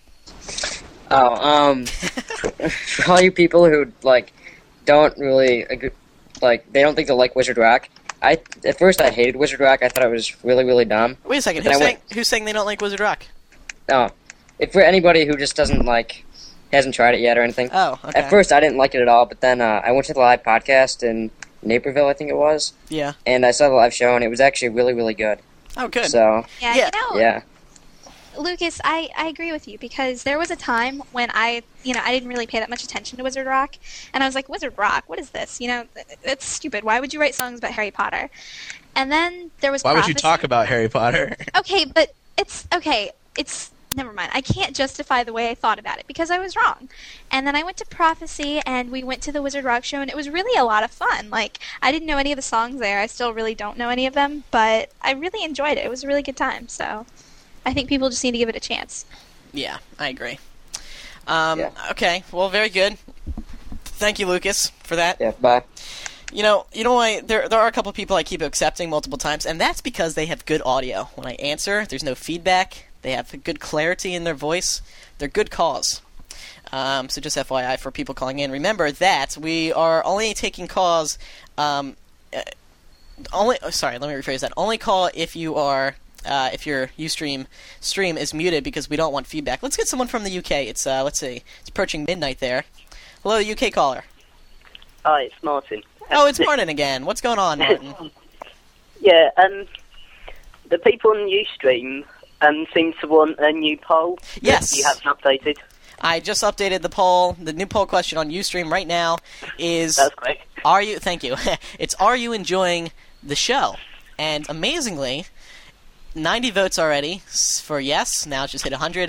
For all you people who don't really agree, they don't think they like Wizard Rock. At first I hated Wizard Rock. I thought it was really, really dumb. Wait a second. Who's saying they don't like Wizard Rock? Oh, if for anybody who just doesn't hasn't tried it yet or anything. Oh, okay. At first I didn't like it at all, but then I went to the live podcast in Naperville, I think it was. Yeah. And I saw the live show, and it was actually really, really good. Oh, good. So. Yeah. Lucas, I agree with you, because there was a time when I didn't really pay that much attention to Wizard Rock, and I was like, Wizard Rock, what is this? It's stupid. Why would you write songs about Harry Potter? And then there was Why would you talk about Harry Potter? Okay, but it's never mind. I can't justify the way I thought about it, because I was wrong. And then I went to Prophecy, and we went to the Wizard Rock show, and it was really a lot of fun. I didn't know any of the songs there. I still really don't know any of them, but I really enjoyed it. It was a really good time, so I think people just need to give it a chance. Yeah, I agree. Okay, well, very good. Thank you, Lucas, for that. Yeah, bye. You know why? There are a couple people I keep accepting multiple times, and that's because they have good audio. When I answer, there's no feedback. They have good clarity in their voice. They're good calls. So just FYI for people calling in, remember that we are only taking calls. Let me rephrase that. Only call if you are. If your Ustream stream is muted, because we don't want feedback. Let's get someone from the UK. It's let's see, it's approaching midnight there. Hello, UK caller. Hi, it's Martin. Oh, it's Martin again. What's going on, Martin? Yeah, the people on Ustream seem to want a new poll. Yes. You haven't updated. I just updated the poll. The new poll question on Ustream right now is... That's great. Thank you. It's, are you enjoying the show? And amazingly, 90 votes already for yes. Now it's just hit 100.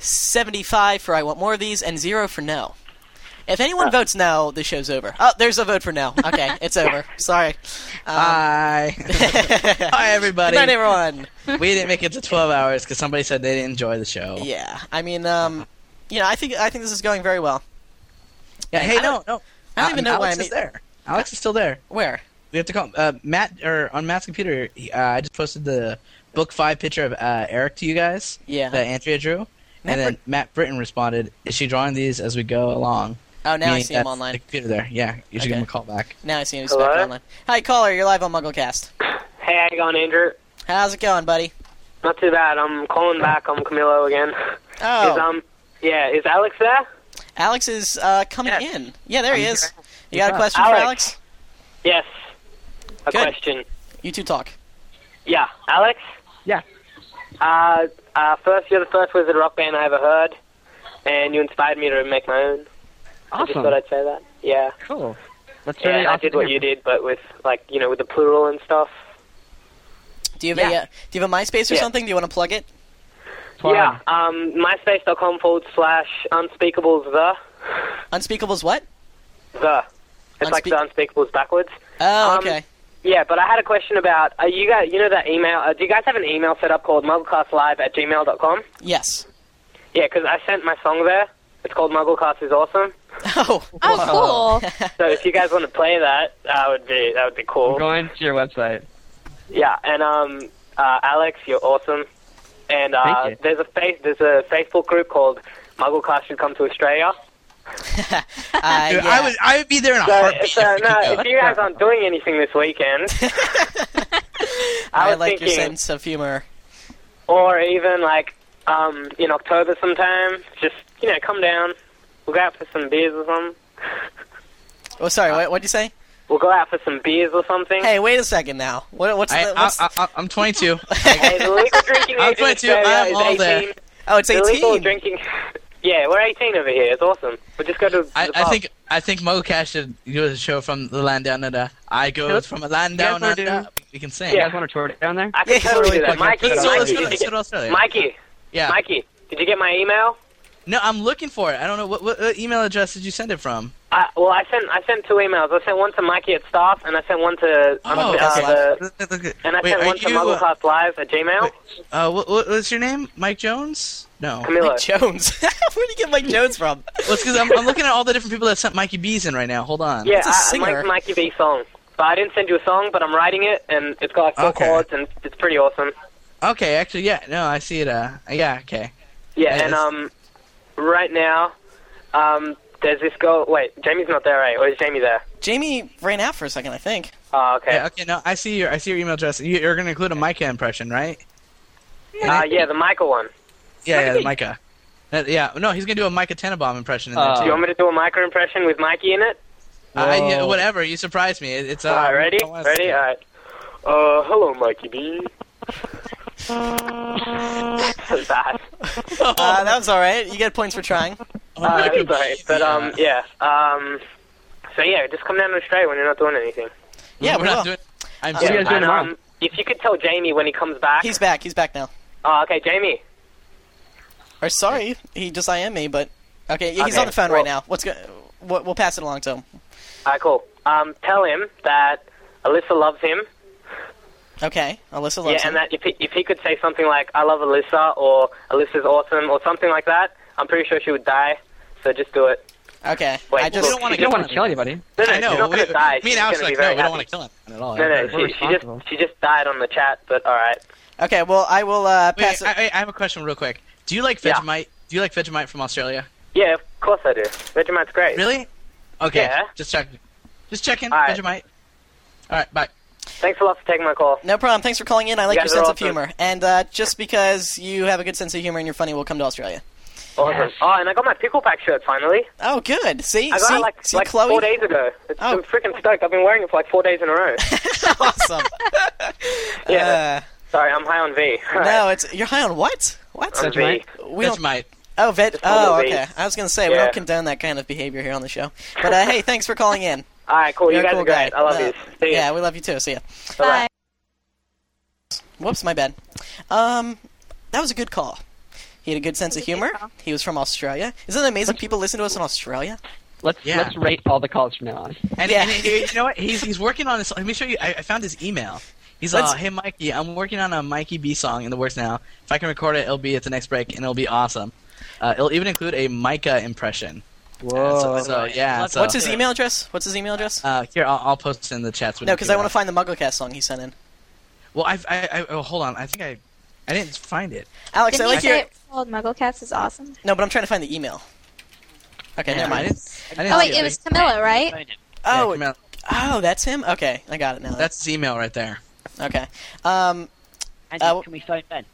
75 for I want more of these, and 0 for no. If anyone votes no, the show's over. Oh, there's a vote for no. Okay, it's over. Sorry. Bye. Bye, everybody. Good night, everyone. We didn't make it to 12 hours because somebody said they didn't enjoy the show. Yeah, I mean, I think this is going very well. Yeah. Hey, no. I don't even know Alex why is there. Alex is still there. Where? We have to call Matt, or on Matt's computer. I just posted the book 5 picture of Eric to you guys. Yeah. That Andrea drew, and then Matt Britton responded, "Is she drawing these as we go along?" Oh, now I see him online. The computer there. Yeah, you should give him a call back. Now I see him back online. Hi, caller. You're live on MuggleCast. Hey, how you going, Andrew? How's it going, buddy? Not too bad. I'm calling back. I'm Camilo again. Oh. Is Alex there? Alex is coming in. Yeah, there he is. You got a question for Alex? Yes. A question. You two talk. Yeah. Alex? Yeah. First, you're the first Wizard Rock band I ever heard, and you inspired me to make my own. Awesome. I just thought I'd say that. Yeah. Cool. That's really awesome. I did what you did, but with, with the plural and stuff. Do you have a MySpace or something? Do you want to plug it? Yeah. MySpace.com/unspeakables the. Unspeakables what? The. It's like the Unspeakables backwards. Oh, okay. Yeah, but I had a question about, you guys, that email, do you guys have an email set up called mugglecastlive@gmail.com? Yes. Yeah, because I sent my song there. It's called Mugglecast is Awesome. Oh, cool. So if you guys want to play that, that would be cool. I'm going to your website. Yeah, and Alex, you're awesome. And there's a Facebook group called Mugglecast Should Come to Australia. Dude, I would be there in a heartbeat. If you guys aren't doing anything this weekend, I like your sense of humor. Or even in October sometime, just come down. We'll go out for some beers or something. Oh, sorry, what'd you say? We'll go out for some beers or something. Hey, wait a second now. I'm 22. Hey, the legal drinking age I'm 22. I'm all there. Oh, it's 18. The legal drinking. Yeah, we're 18 over here. It's awesome. We'll just go to the pub. I think MuggleCast should do a show from the land down under. I go from a land down under. We can sing. You guys want to tour down there? I can totally do that. Mikey, let's go to Australia. Mikey. Yeah. Mikey, did you get my email? No, I'm looking for it. I don't know what email address did you send it from? I sent 2 emails. I sent one to Mikey at staff, and I sent one to mugglecastlive@gmail. What's your name? Mike Jones? No. Camilo. Mike Jones. Where did you get Mike Jones from? Well, it's because I'm looking at all the different people that sent Mikey B's in right now. Hold on. Yeah, I like Mikey B song. But I didn't send you a song, but I'm writing it, and it's got 4 chords, and it's pretty awesome. Okay, actually, yeah. No, I see it. Yeah, okay. Yeah, and right now, there's this girl. Wait, Jamie's not there, right? Or is Jamie there? Jamie ran out for a second, I think. Oh, okay. Yeah, okay, no, I see your email address. You're going to include a Micah impression, right? Yeah, the Micah one. Yeah, the Micah. No, he's going to do a Micah Tenenbaum impression in there, too. Do you want me to do a Micah impression with Mikey in it? Yeah, whatever. You surprised me. It's all right, ready? Ready? All right. Hello, Mikey B. Bad. That was all right. You get points for trying. Right. But yeah. So yeah, just come down to Australia when you're not doing anything. Yeah, we're not doing. If you could tell Jamie when he comes back. He's back. He's back now. Oh, okay, Jamie. Or sorry, he just IM'd me, but okay, he's on the phone right now. We'll pass it along to him. Alright, cool. Tell him that Alyssa loves him. Okay, Alyssa loves him. Yeah, and that if he could say something like, I love Alyssa, or Alyssa's awesome, or something like that, I'm pretty sure she would die, so just do it. Okay. Wait, we don't want to kill anybody. No, she's not going to die. Me and Alex we don't want to kill him at all. No, she just died on the chat, but alright. Okay, well, I will pass it. I have a question real quick. Do you like Vegemite? Yeah. Do you like Vegemite from Australia? Yeah, of course I do. Vegemite's great. Really? Okay, yeah. Just checking. Right. Vegemite. Alright, bye. Thanks a lot for taking my call. No problem. Thanks for calling in. I like your sense of humor. And just because you have a good sense of humor and you're funny, we'll come to Australia. Awesome. Yes. Oh, and I got my Pickle Pack shirt finally. Oh, good. See? I got it like Chloe? 4 days ago. I'm freaking stoked. I've been wearing it for like 4 days in a row. Awesome. Yeah. Sorry, I'm high on V. No, you're high on what? What? On V. Vegemite. Oh, okay. I was going to say, we don't condone that kind of behavior here on the show. But hey, thanks for calling in. All right, cool. You guys are great. I love you. See ya. Yeah, we love you too. See ya. Bye. Whoops, my bad. That was a good call. He had a good sense of humor. He was from Australia. Isn't it amazing people listen to us in Australia? Let's rate all the calls from now on. And you know what? He's working on this. Let me show you. I found his email. He's like, hey Mikey, I'm working on a Mikey B song in the works now. If I can record it, it'll be at the next break, and it'll be awesome. It'll even include a Micah impression. Whoa. What's his email address? Here, I'll post it in the chats. No, because I want to find the MuggleCast song he sent in. Well, hold on. I think I didn't find it. Alex, Didn't you say it called MuggleCast is awesome? No, but I'm trying to find the email. Okay, never mind. Oh wait, it was Camilla, right? Oh, that's him. Okay, I got it now. That's his email right there. Okay. Andy, can we phone Ben?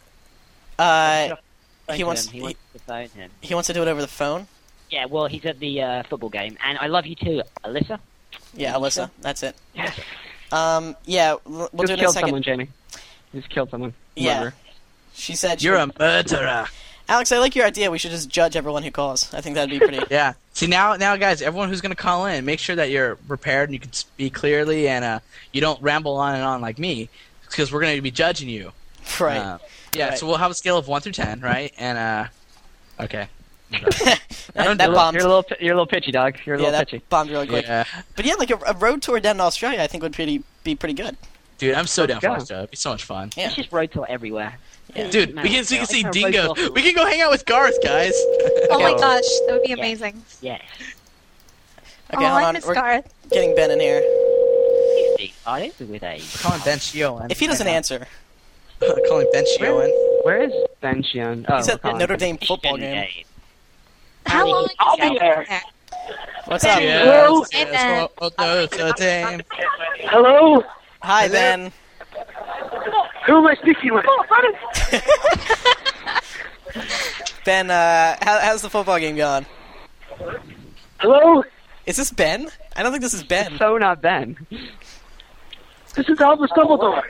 He wants to phone him. He wants to do it over the phone. Yeah, well, he's at the football game, and I love you too, Alyssa. Yeah, Alyssa. That's it. Yes. Yeah, we'll do it in a second. Just killed someone, Jamie. Just killed someone. Yeah. Murderer. She said you're a murderer. Alex, I like your idea. We should just judge everyone who calls. I think that'd be pretty. Yeah. See now, guys, everyone who's gonna call in, make sure that you're prepared and you can speak clearly and you don't ramble on and on like me, because we're gonna be judging you. Right. Yeah. Right. So we'll have a scale of 1 through 10, right? And okay. that bombed. You're a little pitchy, dog. You're a little pitchy. That bombed really quick. Yeah. But yeah, like a road tour down to Australia, I think would be pretty good. Dude, I'm so down for Australia. It'd be so much fun. Yeah. Let's just road tour everywhere. Yeah. Dude, we can see dingoes. We can go hang out with Garth, guys. Oh my gosh, that would be amazing. Yes. Okay, hold I on. miss We're Garth. getting Ben in here. With a. We're calling Ben Shio. If he doesn't answer. Calling Ben Shio. Where is Ben Shion? Oh, He's at the Notre Dame football game. How long? I'll be there. What's up? Hello? Hey, Ben. Notre Dame. Hello? Hi, Ben. Who am I speaking with? Ben, how's the football game going? Hello? Is this Ben? I don't think this is Ben. So not Ben. This is Albus Dumbledore.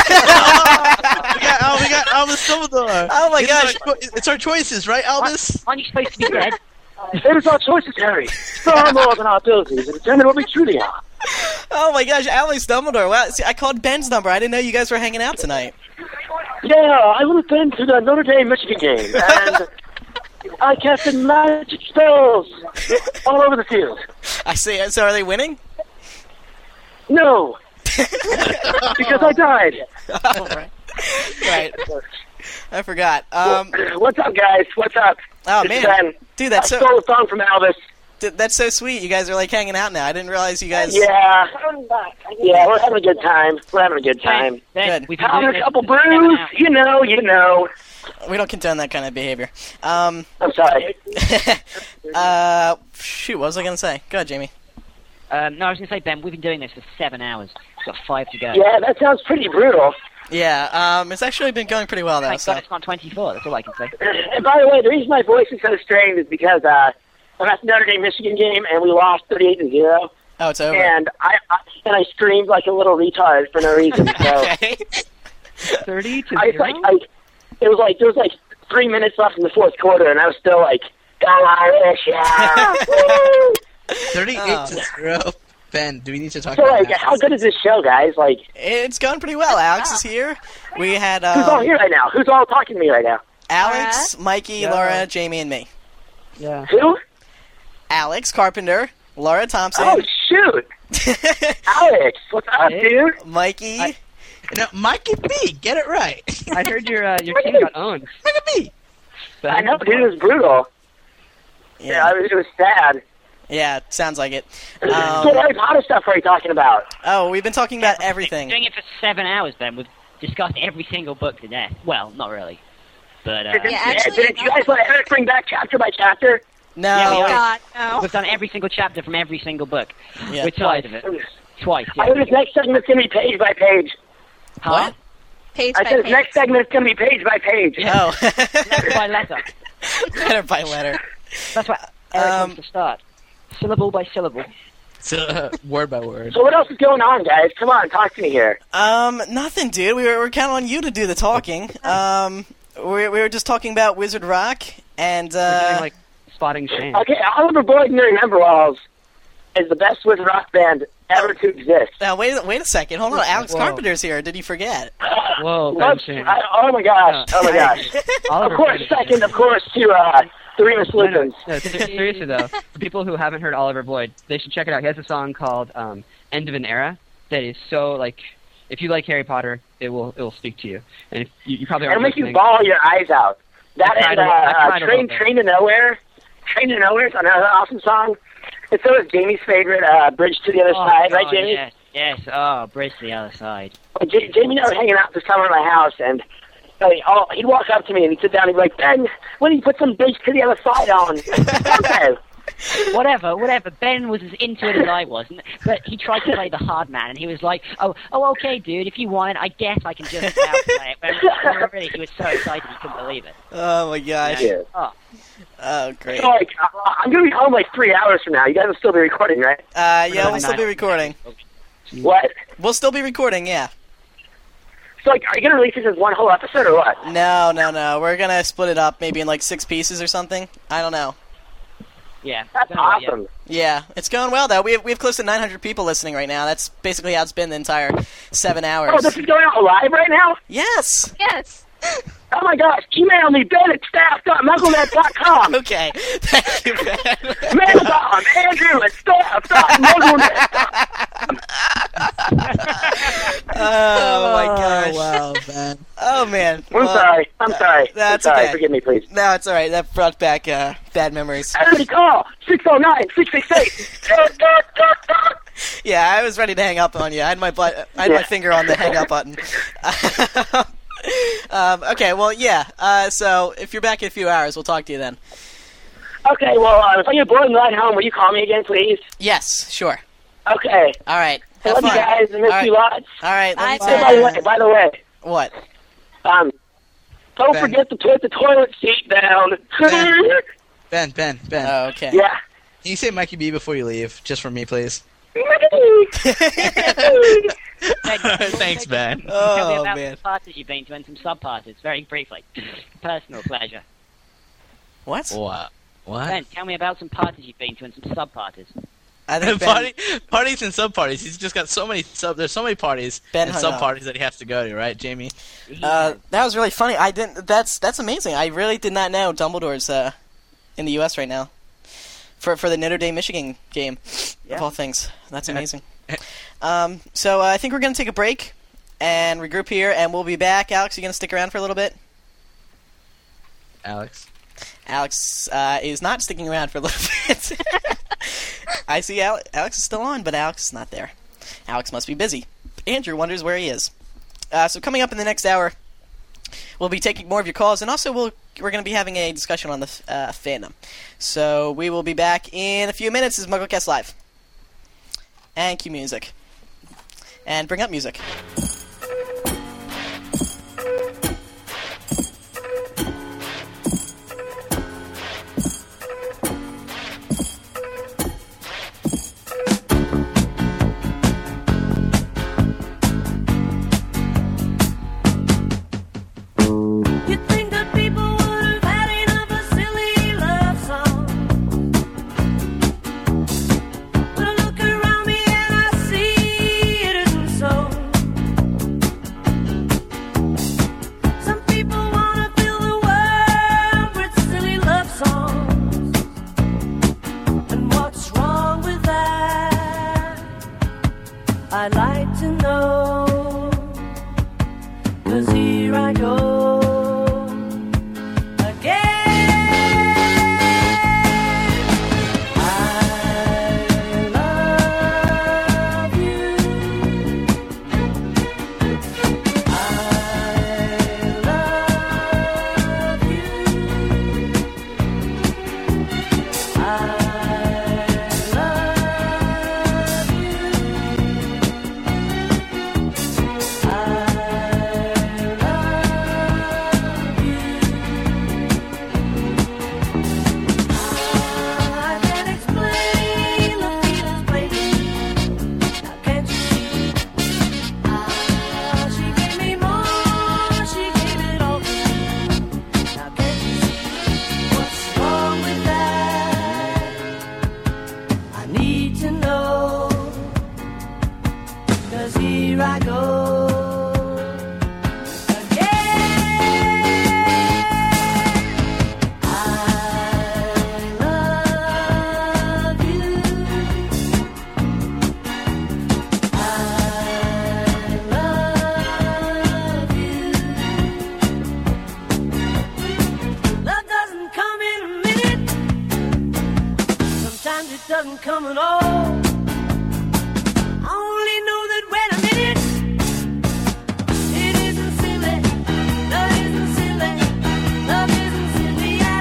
we got Albus Dumbledore. Oh my gosh. It's our choices, right, Albus? Aren't you supposed to be dead? It is our choices, Harry. Far more than our abilities, and determine what we truly are. Oh my gosh, Alex Dumbledore. Wow, see, I called Ben's number. I didn't know you guys were hanging out tonight. Yeah, I would have been to the Notre Dame Michigan game, and I casted magic spells all over the field. I see. So are they winning? No. Because I died. Oh, right. I forgot. What's up, guys? What's up? Oh, This is man. Ben. Dude, that's I stole a song from Albus. That's so sweet. You guys are like hanging out now. I didn't realize you guys. Yeah, we're having a good time. We're having a good time. Good. We've Having a couple brews, you know. We don't condone that kind of behavior. I'm sorry. Shoot, what was I going to say? Go ahead, Jamie. No, I was going to say, Ben, we've been doing this for 7 hours. We've got 5 to go. Yeah, that sounds pretty brutal. Yeah, it's actually been going pretty well, though. Thank God it's not 24, that's all I can say. And by the way, the reason my voice is so strained is because I'm at the Notre Dame Michigan game and we lost 38-0. Oh, it's over. And I screamed like a little retard for no reason. So 30-0. It was like there was like 3 minutes left in the fourth quarter, and I was still like, "Go Irish!" Yeah. 38-0. Ben, do we need to talk So about like, that? how good is this show, guys? Like, it's going pretty well. Alex is here. We had who's all here right now? Who's all talking to me right now? Alex, Mikey, Laura, Jamie, and me. Yeah. Who? Alex Carpenter, Laura Thompson. Oh shoot! Alex, what's up, dude? Mikey. No, Mikey B, get it right. I heard your team got owned. Mikey B. I know, dude. It was brutal. Yeah, it was sad. Yeah, sounds like it. What Harry Potter stuff are you talking about? Oh, we've been talking about everything. We've been doing it for 7 hours, Ben. We've discussed every single book to death. Well, not really. But, Did you guys let Eric bring back chapter by chapter? No. Yeah, no. We've done every single chapter from every single book. Yeah. We're tired of it. Twice, yeah. I heard his next segment's going to be page by page. What? Page I by said his page. next segment's going to be page by page. Oh. Letter by letter. Letter by letter. That's what Eric wants to start. Syllable by syllable. So, word by word. So what else is going on, guys? Come on, talk to me here. Nothing, dude. We're counting on you to do the talking. We were just talking about Wizard Rock and We're doing, like, spotting Shane. Okay, Oliver Boyd and the Remember Walls is the best Wizard Rock band ever to exist. Now, wait a second. Hold on. Alex Carpenter's here. Did he forget? Whoa, oh my gosh. Of course, second, of course, to the Remus Lupins. No, seriously, though, for people who haven't heard Oliver Boyd, they should check it out. He has a song called End of an Era that is so, like, if you like Harry Potter, it will speak to you. And if you probably It'll make you bawl your eyes out. That and Train to Nowhere. Train to Nowhere is another awesome song. And so is Jamie's favorite, Bridge to the Other Side, right, Jamie? Yes. Oh, Bridge to the Other Side. Jamie and I were hanging out this summer at my house, and he'd walk up to me and he'd sit down and he'd be like, Ben, when do you put some Bridge to the Other Side on? Okay. Whatever. Ben was as into it as I was, but he tried to play the hard man, and he was like, "Oh, okay, dude. If you want it, I guess I can just play it." But really, he was so excited he couldn't believe it. Oh my gosh! Yeah. Oh, great. So, I'm gonna be home like 3 hours from now. You guys will still be recording, right? Yeah, we'll still be recording. What? We'll still be recording. Yeah. So, are you gonna release this as one whole episode or what? No. We're gonna split it up, maybe in like 6 pieces or something. I don't know. Yeah, that's awesome. Yeah, it's going well though. We have close to 900 people listening right now. That's basically how it's been the entire 7 hours. Oh, this is going out live right now? Yes. Oh my gosh! Email me, ben@staff.mugglenet.com. Okay, thank you, Ben. Mail.com, Andrew at staff.mugglenet.com. Oh my gosh! Wow, Ben. Oh man. I'm sorry. That's I'm sorry. okay. Forgive me, please. No, it's all right. That brought back bad memories. Everybody call 609-668. Yeah, I was ready to hang up on you. I had my finger on the hang up button. Okay, well, yeah. So if you're back in a few hours, we'll talk to you then. Okay, well, if I get bored on the ride home, will you call me again, please? Yes, sure. Okay. All right. I love you guys. I miss you lots. All right. By the way. What? Don't forget to put the toilet seat down. Ben. Oh, okay. Yeah. Can you say Mikey B before you leave, just for me, please? Thanks, Ben. Tell me about some parties you've been to and some sub-parties, very briefly. Personal pleasure. What? What? Ben, tell me about some parties you've been to and some sub-parties. I think parties and sub-parties. He's just got so many there's so many parties and sub-parties that he has to go to, right, Jamie? That was really funny. That's amazing. I really did not know Dumbledore's in the U.S. right now. For the Notre Dame Michigan game, of all things. That's amazing. So I think we're going to take a break and regroup here, and we'll be back. Alex, you going to stick around for a little bit? Alex is not sticking around for a little bit. I see Alex is still on, but Alex is not there. Alex must be busy. Andrew wonders where he is. So coming up in the next hour, we'll be taking more of your calls, and also we're going to be having a discussion on the fandom. So we will be back in a few minutes. This is MuggleCast Live. And cue music. And bring up music. I'd like to know, 'cause here I go again. I love you. I love you. I 'cause here I go. Doesn't come at all. I only know that when I'm in it, it isn't silly. Love isn't silly. Love isn't silly at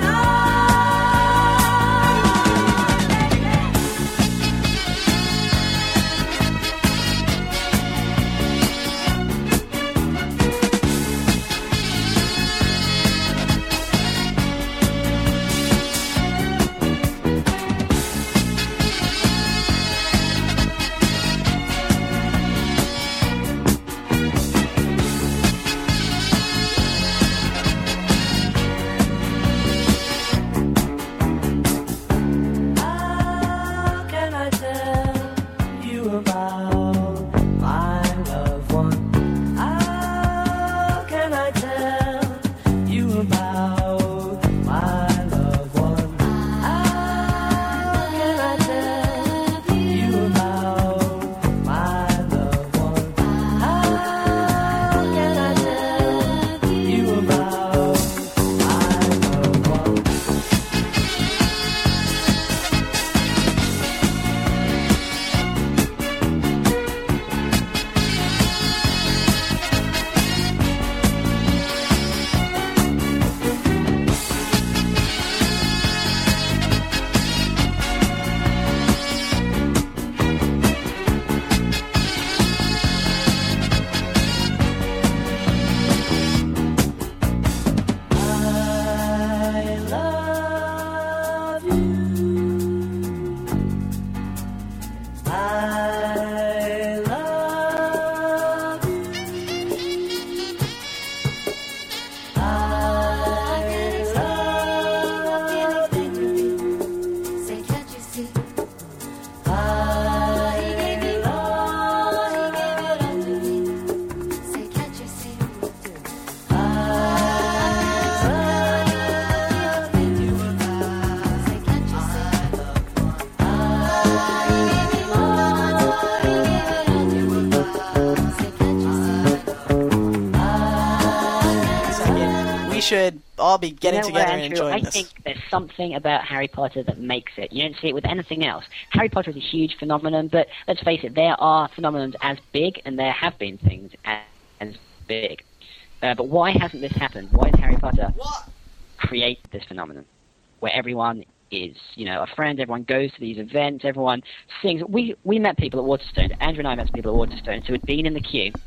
should all be getting together and enjoying this. I think there's something about Harry Potter that makes it. You don't see it with anything else. Harry Potter is a huge phenomenon, but let's face it, there are phenomenons as big, and there have been things as big. But why hasn't this happened? Why has Harry Potter created this phenomenon where everyone is, a friend, everyone goes to these events, everyone sings. We met people at Waterstones. Andrew and I met some people at Waterstones who had been in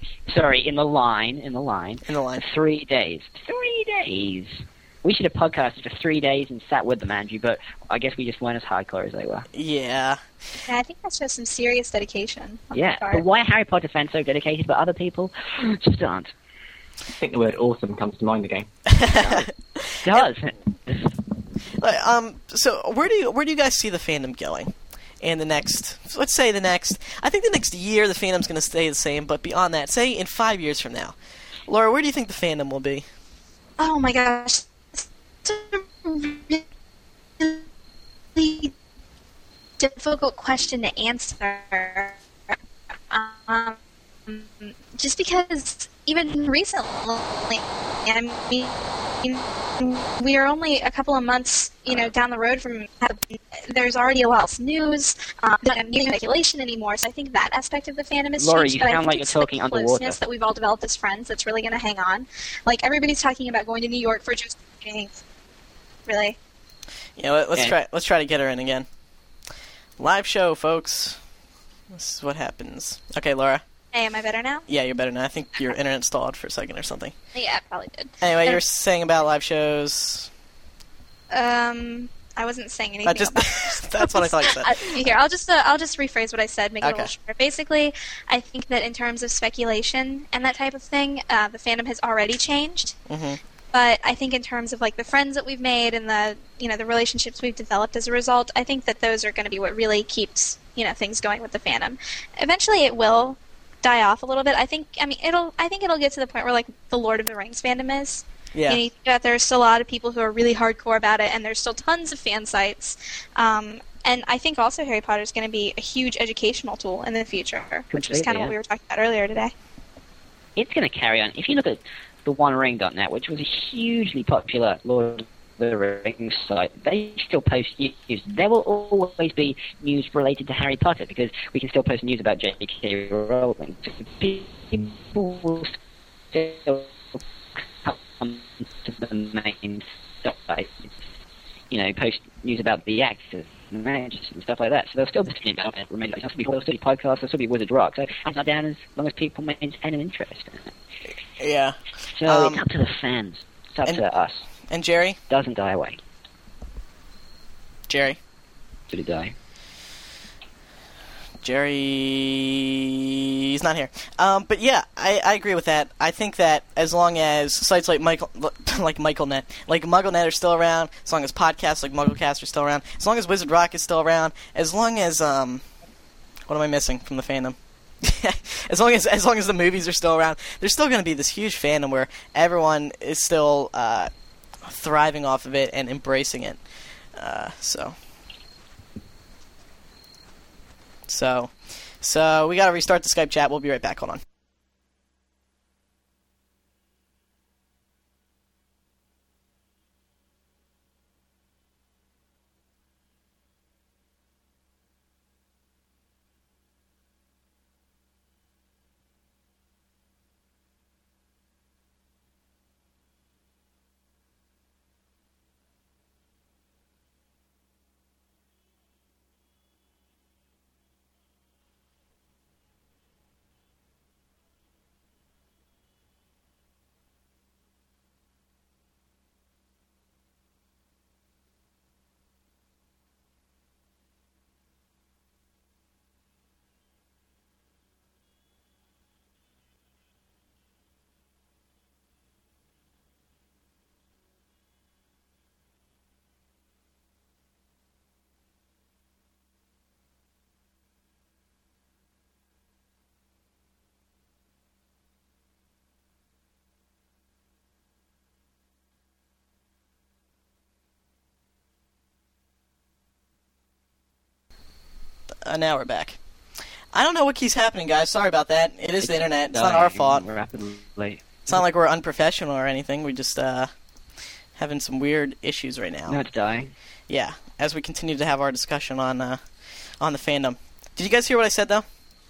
the line for 3 days. 3 days! We should have podcasted for 3 days and sat with them, Andrew, but I guess we just weren't as hardcore as they were. Yeah. I think that's just some serious dedication. Yeah, but why are Harry Potter fans so dedicated, but other people just aren't? I think the word awesome comes to mind again. It does. So where do you guys see the fandom going in the next, I think the next year the fandom's going to stay the same, but beyond that, say in 5 years from now, Laura, where do you think the fandom will be? Oh my gosh. It's a really difficult question to answer. Just because even recently, I mean, we are only a couple of months, down the road from. There's already a lot of news. Don't have new speculation anymore, so I think that aspect of the fandom is Laura, changed. you sound like you're talking underwater. Closeness that we've all developed as friends that's really going to hang on. Like everybody's talking about going to New York for just games. Really? Let's try to get her in again. Live show, folks. This is what happens. Okay, Laura. Hey, am I better now? Yeah, you're better now. I think your internet stalled for a second or something. Yeah, it probably did. Anyway, you were saying about live shows. I wasn't saying anything about That's what I thought you said. Here, I'll just rephrase what I said, make it a little shorter. Basically, I think that in terms of speculation and that type of thing, the fandom has already changed. Mm-hmm. But I think in terms of the friends that we've made and the the relationships we've developed as a result, I think that those are going to be what really keeps things going with the fandom. Eventually, it will die off a little bit. I think it'll get to the point where like the Lord of the Rings fandom is. Yeah. You know, there's still a lot of people who are really hardcore about it, and there's still tons of fan sites. And I think also Harry Potter is going to be a huge educational tool in the future, which was kind of what we were talking about earlier today. It's going to carry on. If you look at the OneRing.net, which was a hugely popular Lord of the Rings site, they still post news. There will always be news related to Harry Potter because we can still post news about J.K. Rowling. People will still come to the main site, you know, post news about the actors and managers and stuff like that. So they'll still be speaking about it. There'll still be podcasts, there'll still be Wizard Rock. So it's not down as long as people maintain an interest in it. Yeah. So it's up to the fans. It's up to us. And Jerry? Doesn't die away. Jerry? Did it die? Jerry's not here. But yeah, I agree with that. I think that as long as sites like MuggleNet are still around, as long as podcasts like MuggleCast are still around, as long as Wizard Rock is still around, as long as what am I missing from the fandom? as long as the movies are still around, there's still going to be this huge fandom where everyone is still thriving off of it and embracing it. So we got to restart the Skype chat. We'll be right back. Hold on. Now we're back. I don't know what keeps happening, guys. Sorry about that. It is the internet. It's not our fault. It's not like we're unprofessional or anything. We're just having some weird issues right now. No, it's dying. Yeah, as we continue to have our discussion on the fandom. Did you guys hear what I said, though?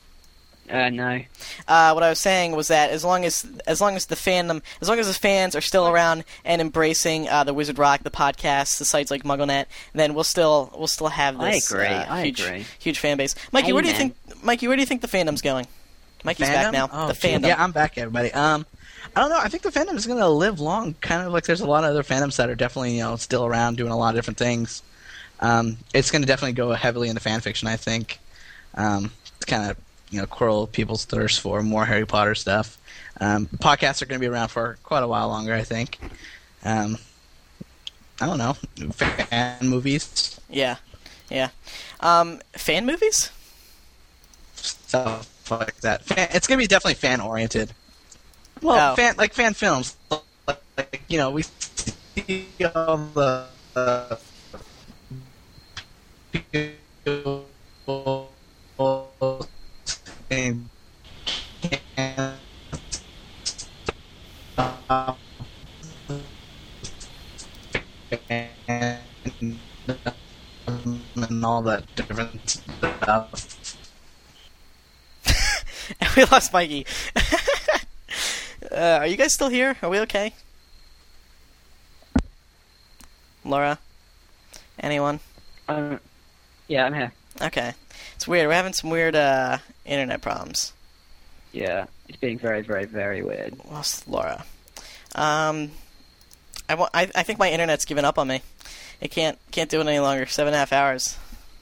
No. What I was saying was that as long as the fans are still around and embracing the Wizard Rock, the podcasts, the sites like MuggleNet, then we'll still have this huge fan base. Mikey, where do you think the fandom's going? Mikey's back now. Oh, the fandom. Yeah, I'm back, everybody. I don't know. I think the fandom is going to live long. Kind of like there's a lot of other fandoms that are definitely still around doing a lot of different things. It's going to definitely go heavily into fan fiction. I think it's kind of quell people's thirst for more Harry Potter stuff. Podcasts are going to be around for quite a while longer, I think. I don't know. Fan movies. Yeah. Fan movies? Stuff like that. It's going to be definitely fan-oriented. Well, fan films. We see all the and all that different stuff. We lost Mikey. Are you guys still here? Are we okay? Laura? Anyone? Yeah, I'm here. Okay. It's weird. We're having some weird internet problems. Yeah, it's being very, very, very weird. Lost Laura. I think my internet's given up on me. It can't do it any longer. 7.5 hours.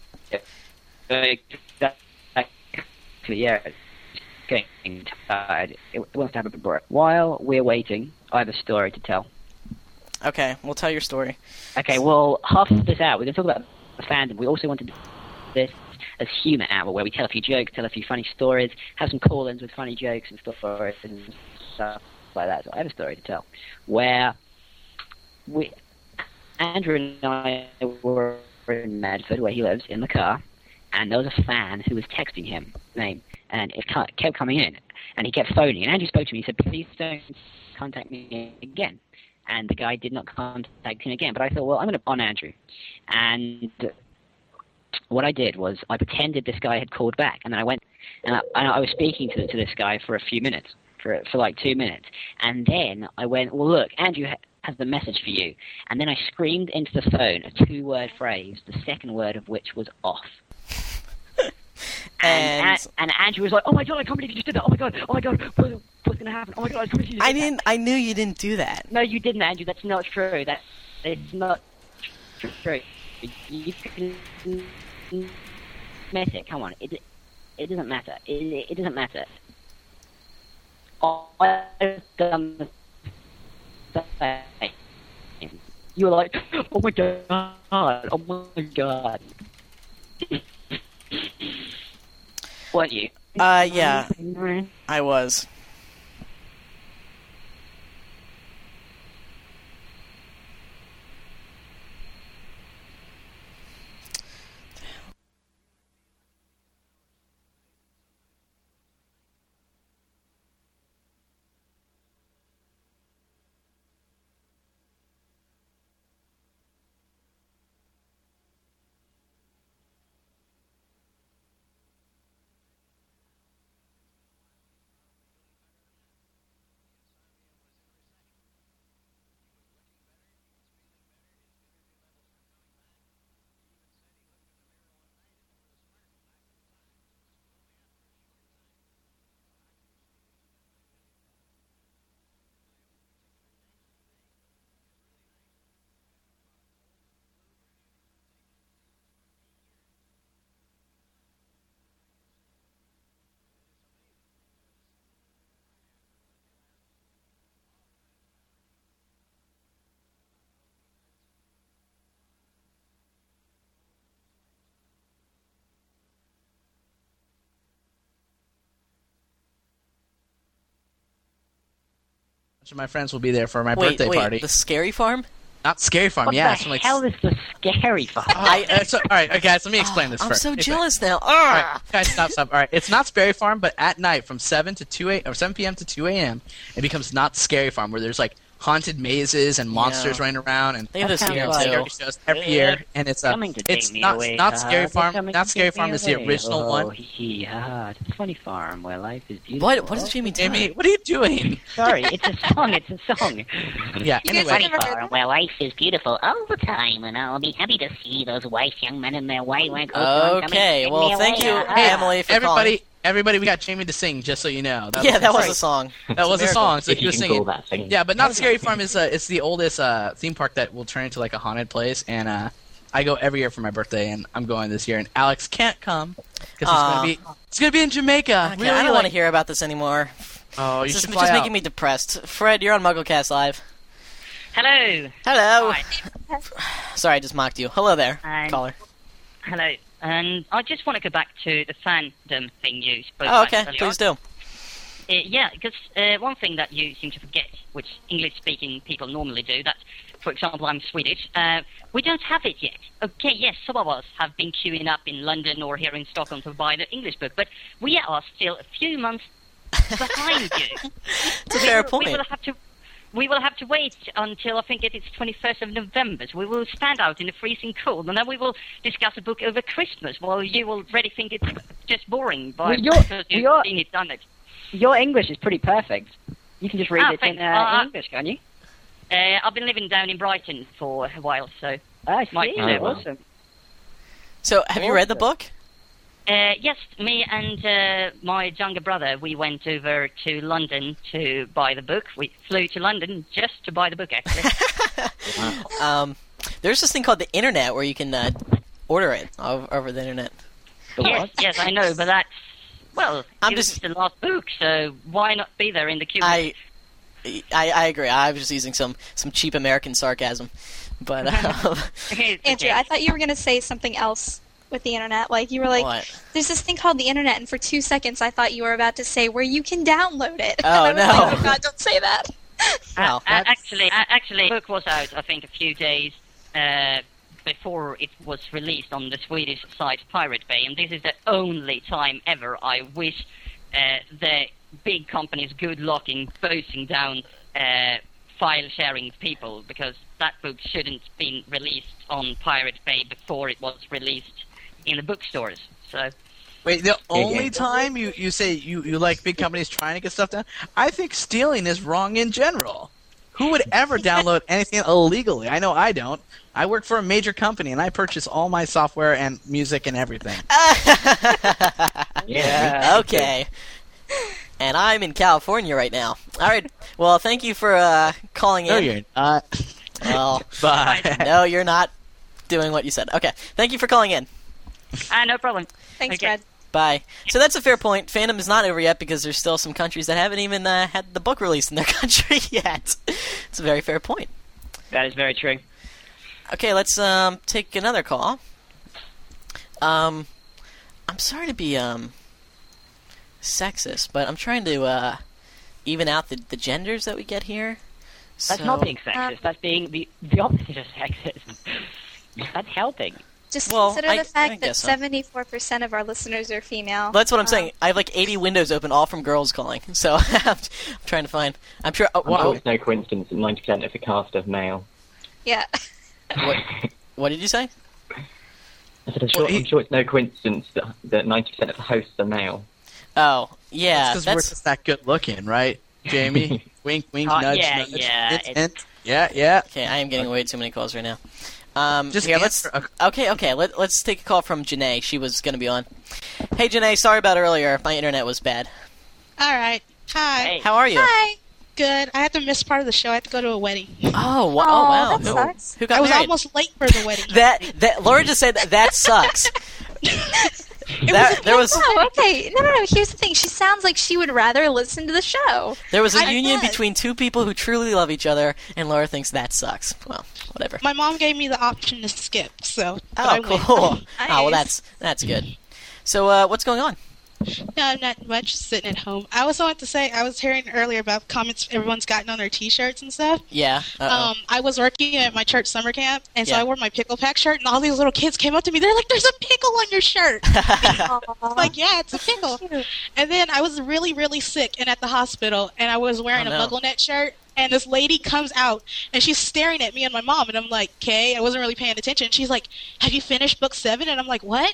Yeah, it's getting tired. It wants to have a break. While we're waiting, I have a story to tell. Okay, we'll tell your story. Okay, well, half of this out, we're going to talk about the fandom. We also want to do this as humour hour, where we tell a few jokes, tell a few funny stories, have some call-ins with funny jokes and stuff for us and stuff like that. So I have a story to tell where Andrew and I were in Medford, where he lives, in the car, and there was a fan who was texting him name, and it kept coming in, and he kept phoning. And Andrew spoke to me. He said, "Please don't contact me again." And the guy did not contact him again. But I thought, well, I'm going to on Andrew. And what I did was I pretended this guy had called back. And then I went and I was speaking to this guy for a few minutes, for like 2 minutes. And then I went, well, look, Andrew has a message for you. And then I screamed into the phone a 2-word phrase, the second word of which was off. And Andrew was like, "Oh my god, I can't believe you just did that! Oh my god, what's gonna happen? Oh my god, I can't believe you did that." I knew you didn't do that. No, you didn't, Andrew. That's not true. It's not true. You can admit it. Come on, it doesn't matter. It doesn't matter. I've done the same. You were like, "Oh my god, oh my god." Weren't you? Yeah. I was. My friends will be there for my birthday party. The Scary Farm? Not Scary Farm, what yeah. What the hell is the Scary Farm? All right, guys, let me explain this first. I'm so jealous now. All right, guys, stop. All right, it's not Scary Farm, but at night from 7 p.m. to 2 a.m., it becomes Not Scary Farm, where there's like haunted mazes and monsters running around, and they have this here too. Every year, and it's not Scary Farm. Not Scary Farm is the original one. Yeah, it's a funny farm where life is beautiful. What is Jamie doing? Jamie, what are you doing? Sorry, it's a song. It's a song. Yeah. Anyway, funny farm where life is beautiful all the time, and I'll be happy to see those wise young men in their white coats. Okay, well, thank you, Emily, for calling. Everybody, we got Jamie to sing, just so you know. That was a song. That was a song, so he was singing. Yeah, but Not Scary Farm is it's the oldest theme park that will turn into like a haunted place, and I go every year for my birthday, and I'm going this year, and Alex can't come because he's gonna be in Jamaica. Okay, I don't want to hear about this anymore. Oh, you this should is fly just out. making me depressed. Fred, you're on MuggleCast Live. Hello. Hello. Hi. Sorry, I just mocked you. Hello there, caller. Hello. And I just want to go back to the fandom thing you spoke about. earlier. Please do. Yeah, because one thing that you seem to forget, which English-speaking people normally do, that, for example, I'm Swedish, we don't have it yet. Okay, yes, some of us have been queuing up in London or here in Stockholm to buy the English book, but we are still a few months behind you. It's a fair point. We will have to wait until I think it is 21st of November. So we will stand out in the freezing cold, and then we will discuss a book over Christmas, while you will already think it's just boring because you've seen it done it. Your English is pretty perfect. You can just read it in English, can't you? I've been living down in Brighton for a while, so I see. Awesome. So, have you read the book? Yes, me and my younger brother, we went over to London to buy the book. We flew to London just to buy the book, actually. There's this thing called the Internet where you can order it over the Internet. Yes, I know, but that's... Well, it's the last book, so why not be there in the queue? I agree. I was just using some cheap American sarcasm. But Andrew, I thought you were going to say something else with the internet. Like, you were like, What? there's this thing called the internet, and for 2 seconds I thought you were about to say where you can download it. Oh, And I was no. like, oh God, don't say that. Well, Actually, the book was out, I think, a few days before it was released on the Swedish site Pirate Bay, and this is the only time ever I wish the big companies good luck in closing down file-sharing people, because that book shouldn't been released on Pirate Bay before it was released in the bookstores. So. Wait, the only time you say you like big companies trying to get stuff done? I think stealing is wrong in general. Who would ever download anything illegally? I know I don't. I work for a major company, and I purchase all my software and music and everything. Yeah. Okay. And I'm in California right now. All right. Well, thank you for calling in. No, you're not. Well, Bye. no, you're not doing what you said. Okay. Thank you for calling in. No problem. Thanks, Okay. Fred. Bye. So that's a fair point. Fandom is not over yet because there's still some countries that haven't even had the book released in their country yet. It's a very fair point. That is very true. Okay, let's take another call. I'm sorry to be sexist, but I'm trying to even out the genders that we get here. That's not being sexist. That's being the opposite of sexism. That's helping. Just Well, consider the I fact that guess so. 74% of our listeners are female. That's what I'm saying. I have like 80 windows open, all from girls calling. So I'm trying to find. I'm sure. Well, it's no coincidence that 90% of the cast are male. Yeah. What did you say? I said, I'm sure it's no coincidence that 90% of the hosts are male. Oh, yeah. Because we're just that good looking, right, Jamie? Wink, wink, nudge, yeah, nudge. yeah, Hint. Yeah. Okay, I am getting way too many calls right now. Just here, answer. Okay. Let's take a call from Janae. She was going to be on. Hey, Janae. Sorry about earlier. My internet was bad. All right. Hi. Hey. How are you? Hi. Good. I had to miss part of the show. I had to go to a wedding. Oh, wow. That sucks. Who got I was married? almost late for the wedding. That Laura just said that sucks. There was Oh, okay. No. Here's the thing. She sounds like she would rather listen to the show. there was a I union was. between two people who truly love each other, and Laura thinks that sucks. Well, whatever. My mom gave me the option to skip, so but Oh, I went. cool. Oh, well, Nice. that's good. So, what's going on? No, not much. Just sitting at home. I also want to say I was hearing earlier about comments everyone's gotten on their T-shirts and stuff. Yeah. I was working at my church summer camp, and so Yeah. I wore my pickle pack shirt, and all these little kids came up to me. They're like, "There's a pickle on your shirt." I'm like, yeah, it's a pickle. And then I was really, really sick and at the hospital, and I was wearing Oh, a no. MuggleNet shirt. And this lady comes out, and she's staring at me and my mom, and I'm like, "Okay." I wasn't really paying attention. She's like, "Have you finished book 7?" And I'm like, "What?"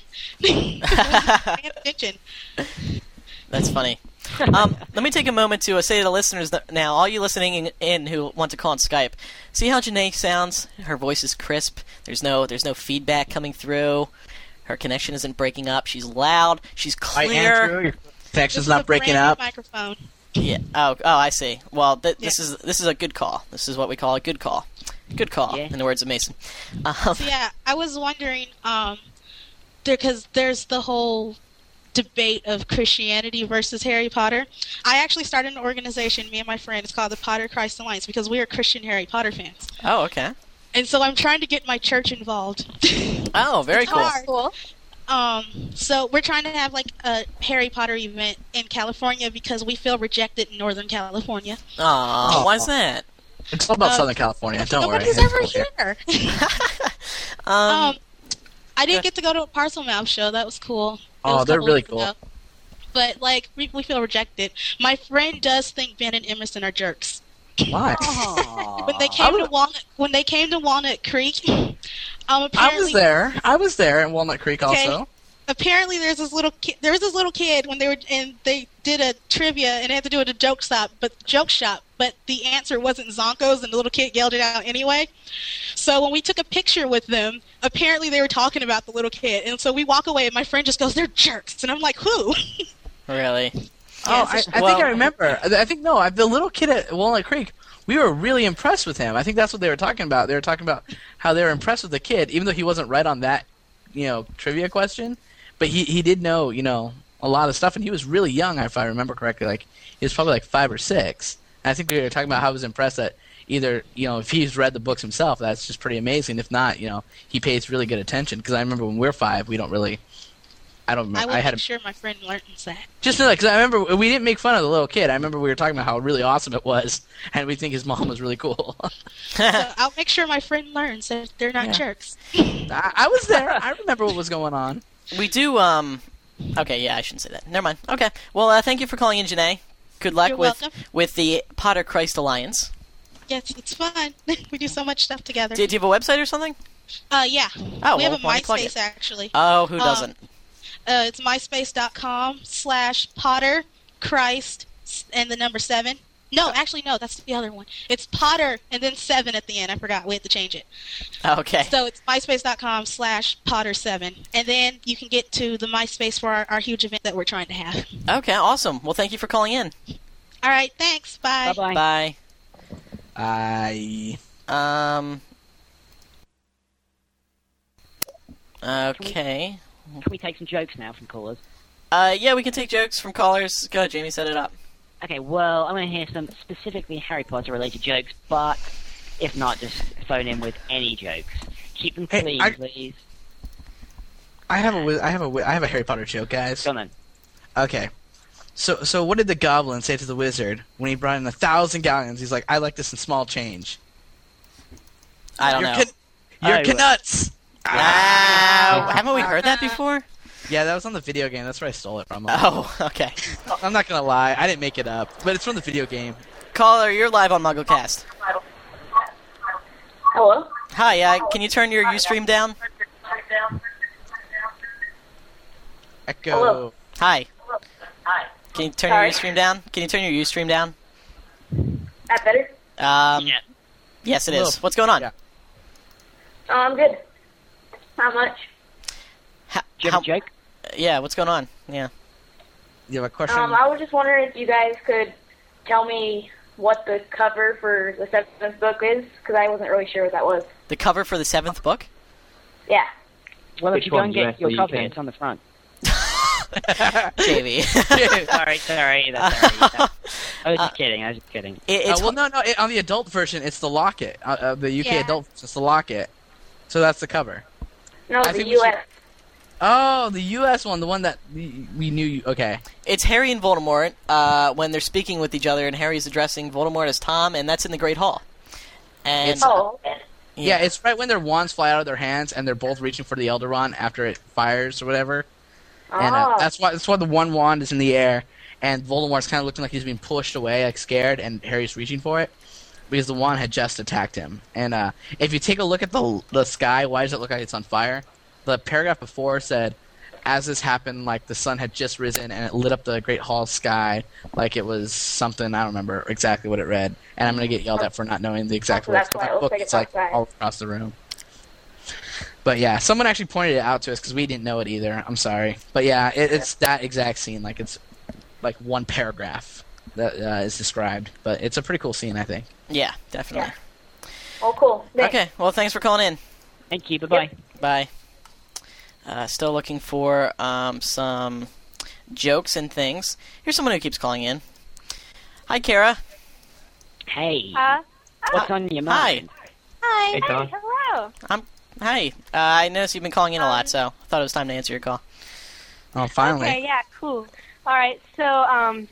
I wasn't paying attention. That's funny. Let me take a moment to say to the listeners that now, all you listening in who want to call on Skype, see how Janae sounds? Her voice is crisp. There's no feedback coming through. Her connection isn't breaking up. She's loud. She's Hi, clear. Andrew. Your connection's This not is a breaking brand new up. Microphone. Yeah. Oh, I see. Well, this is a good call. This is what we call a good call. Good call, Yeah. in the words of Mason. So yeah, I was wondering, because there's the whole debate of Christianity versus Harry Potter. I actually started an organization, me and my friend. It's called the Potter Christ Alliance because we are Christian Harry Potter fans. Oh, okay. And so I'm trying to get my church involved. Oh, very It's cool. hard. Cool. So we're trying to have like a Harry Potter event in California because we feel rejected in Northern California. Aw, why's that? It's all about Southern California. Don't worry. Nobody's ever here. Um, I didn't get to go to a Parcel Mouth show. That was cool. It Oh, was a they're couple really weeks cool. ago. But like we feel rejected. My friend does think Ben and Emerson are jerks. Why? When they came to Walnut Creek, I apparently was there in Walnut Creek also. apparently there was this little kid when they did a trivia and they had to do it at a joke shop, but the answer wasn't Zonkos and the little kid yelled it out anyway. So when we took a picture with them, apparently they were talking about the little kid, and so we walk away and my friend just goes, "They're jerks," and I'm like, "Who?" Really? Oh, I think I remember. The little kid at Walnut Creek, we were really impressed with him. I think that's what they were talking about. They were talking about how they were impressed with the kid, even though he wasn't right on that, trivia question. But he did know, a lot of stuff, and he was really young, if I remember correctly. Like, he was probably like 5 or 6. And I think we were talking about how I was impressed that, either, if he's read the books himself, that's just pretty amazing. If not, he pays really good attention. Because I remember when we were 5, we don't really. I don't. I will make sure my friend learns that. Just know that, because I remember we didn't make fun of the little kid. I remember we were talking about how really awesome it was, and we think his mom was really cool. So I'll make sure my friend learns that they're not jerks. I was there. I remember what was going on. We do. Okay, yeah, I shouldn't say that. Never mind. Okay. Well, thank you for calling in, Janae. Good luck You're welcome. with the Potter Christ Alliance. Yes, it's fun. We do so much stuff together. Do you have a website or something? Yeah. Oh, we have a why don't you plug MySpace it? actually. Oh, who doesn't? It's myspace.com/Potter Christ and the number 7. No, actually, no, that's the other one. It's Potter and then 7 at the end. I forgot. We had to change it. Okay. So it's myspace.com/Potter7. And then you can get to the MySpace for our huge event that we're trying to have. Okay, awesome. Well, thank you for calling in. All right, thanks. Bye. Bye. Bye. Okay. Can we take some jokes now from callers? Yeah, we can take jokes from callers. Go ahead, Jamie, set it up. Okay, well, I'm going to hear some specifically Harry Potter-related jokes, but if not, just phone in with any jokes. Keep them clean, please. I have a Harry Potter joke, guys. Go on then. Okay. So what did the goblin say to the wizard when he brought in 1,000 galleons? He's like, I like this in small change. I don't know. You're knuts! Haven't we heard that before? Yeah, that was on the video game. That's where I stole it from. Oh, okay. I'm not gonna lie. I didn't make it up, but it's from the video game. Caller, you're live on MuggleCast. Hello? Hi, can you turn your Ustream down? Echo. Hello. Hi. Hi. Can you turn Sorry. your Ustream down? Can you turn your Ustream down? That better? Yes, it is. What's going on? Yeah. Oh, I'm good. Not much. Do you have a joke? Yeah, what's going on? Yeah. You have a question? I was just wondering if you guys could tell me what the cover for the 7th book is, because I wasn't really sure what that was. The cover for the 7th book? Yeah. Well, if you go and get your copy, UK? it's on the front. Jamie. sorry. That's all right. I was just kidding. Well, no. On the adult version, it's the locket. The UK adult version, it's the locket. So that's the cover. No, the U.S. Oh, the U.S. one, the one that we knew. Okay. It's Harry and Voldemort when they're speaking with each other, and Harry's addressing Voldemort as Tom, and that's in the Great Hall. And yeah, it's right when their wands fly out of their hands, and they're both reaching for the Elder Wand after it fires or whatever. And that's why the one wand is in the air, and Voldemort's kind of looking like he's being pushed away, like scared, and Harry's reaching for it because the wand had just attacked him. And if you take a look at the sky, why does it look like it's on fire? The paragraph before said, as this happened, like the sun had just risen and it lit up the Great Hall sky like it was something. I don't remember exactly what it read, and I'm gonna get yelled at for not knowing the exact words. That's why it The looks book, like it's it's like outside. all across the room. But yeah, someone actually pointed it out to us because we didn't know it either. I'm sorry, but yeah, it's that exact scene. Like it's like one paragraph that is described, but it's a pretty cool scene, I think. Yeah, definitely. Yeah. Oh, cool. Thanks. Okay, well, thanks for calling in. Thank you. Bye-bye. Bye. Still looking for some jokes and things. Here's someone who keeps calling in. Hi, Kara. Hey. What's on your mind? Hi. Hey, Tom. Hello. Hi. I noticed you've been calling in a lot, so I thought it was time to answer your call. Oh, finally. Okay, yeah, cool. All right, so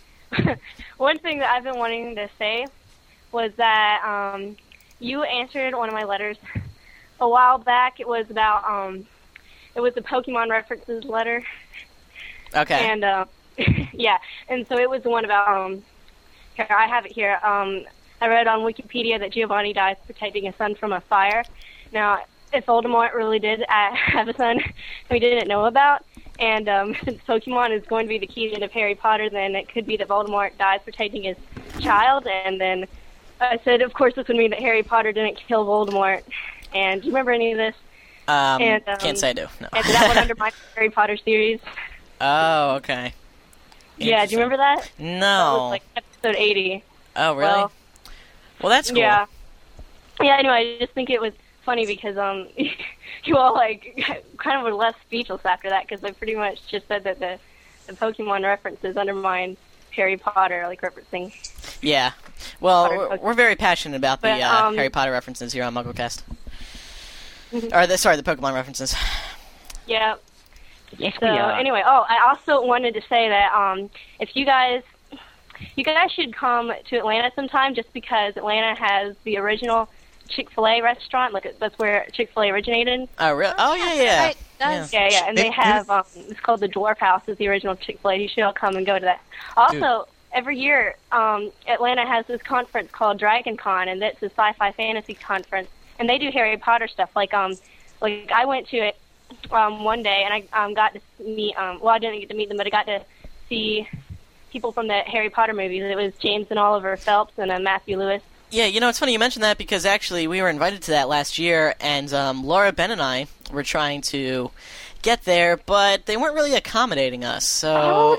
one thing that I've been wanting to say was that you answered one of my letters a while back. It was about it was the Pokemon references letter. Okay. And yeah, and so it was the one about here, I have it here. I read on Wikipedia that Giovanni dies protecting his son from a fire. Now, if Voldemort really did have a son we didn't know about, and since Pokemon is going to be the key to the end of Harry Potter, then it could be that Voldemort dies protecting his child, and then I said, of course, this would mean that Harry Potter didn't kill Voldemort. And do you remember any of this? Can't say I do. No. And that went under my Harry Potter series. Oh, okay. Yeah, do you remember that? No. That was like episode 80. Oh, really? Well, that's cool. Yeah. Yeah, anyway, I just think it was funny because you all like kind of were less speechless after that because I pretty much just said that the Pokemon references undermined Harry Potter, like referencing. Yeah. Well, we're very passionate about the But, Harry Potter references here on MuggleCast. Or the Pokemon references. Yeah. Yes, So we are. anyway, I also wanted to say that if you guys should come to Atlanta sometime, just because Atlanta has the original Chick-fil-A restaurant. Like that's where Chick-fil-A originated. Oh, really? Oh, yeah. Right, does. Yeah. And they have it's called the Dwarf House. Is the original Chick-fil-A. You should all come and go to that. Also, every year, Atlanta has this conference called Dragon Con, and that's a sci-fi fantasy conference. And they do Harry Potter stuff. Like I went to it one day, and I got to meet. Well, I didn't get to meet them, but I got to see people from the Harry Potter movies. It was James and Oliver Phelps and Matthew Lewis. Yeah, it's funny you mentioned that because actually we were invited to that last year, and Laura, Ben, and I were trying to get there, but they weren't really accommodating us. So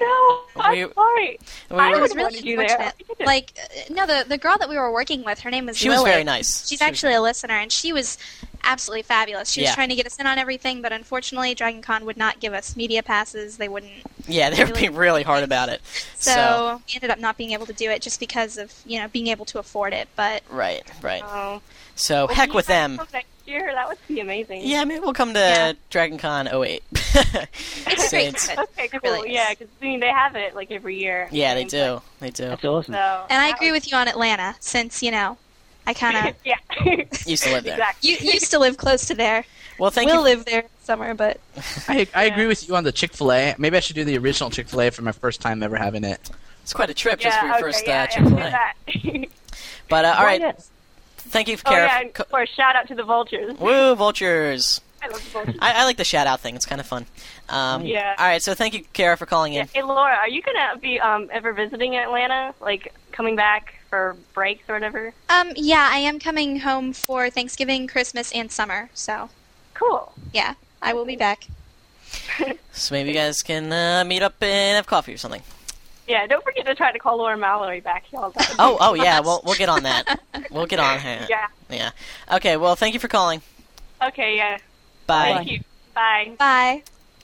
I'm sorry. I was really fortunate. Like, no, the girl that we were working with, her name was She Lily. was very nice. She's actually a listener, and she was absolutely fabulous. She was Yeah. trying to get us in on everything, but unfortunately, Dragon Con would not give us media passes. They wouldn't. Yeah, they were being really hard about it. So we ended up not being able to do it just because of being able to afford it. But Right. Oh. So Well, heck can with you guys them. come next year? That would be amazing. Yeah, maybe we'll come to Dragon Con 08. It's Saints. Okay, cool. Yeah, because they have it like every year. Yeah, they do. They do. That's awesome. So, and I agree with you on Atlanta, since I kind of yeah. Used to live there. Exactly. you used to live close to there. Well, thank we'll you. live there summer, but I agree with you on the Chick-fil-A. Maybe I should do the original Chick-fil-A for my first time ever having it. It's quite a trip just for your first do Chick-fil-A. that. But all right, thank you, Oh Kara. yeah, and for a shout out to the vultures. Woo, vultures! I love the vultures. I like the shout out thing. It's kind of fun. Yeah. All right, so thank you, Kara, for calling in. Hey Laura, are you gonna be ever visiting Atlanta? Like coming back for breaks or whatever? yeah, I am coming home for Thanksgiving, Christmas, and summer. So cool. Yeah, I will be back. So maybe you guys can meet up and have coffee or something. Yeah, don't forget to try to call Laura Mallory back, y'all. Oh yeah, we'll get on that. We'll get on her. Yeah. Okay, well, thank you for calling. Okay, yeah. Bye. Thank you. Bye. Bye.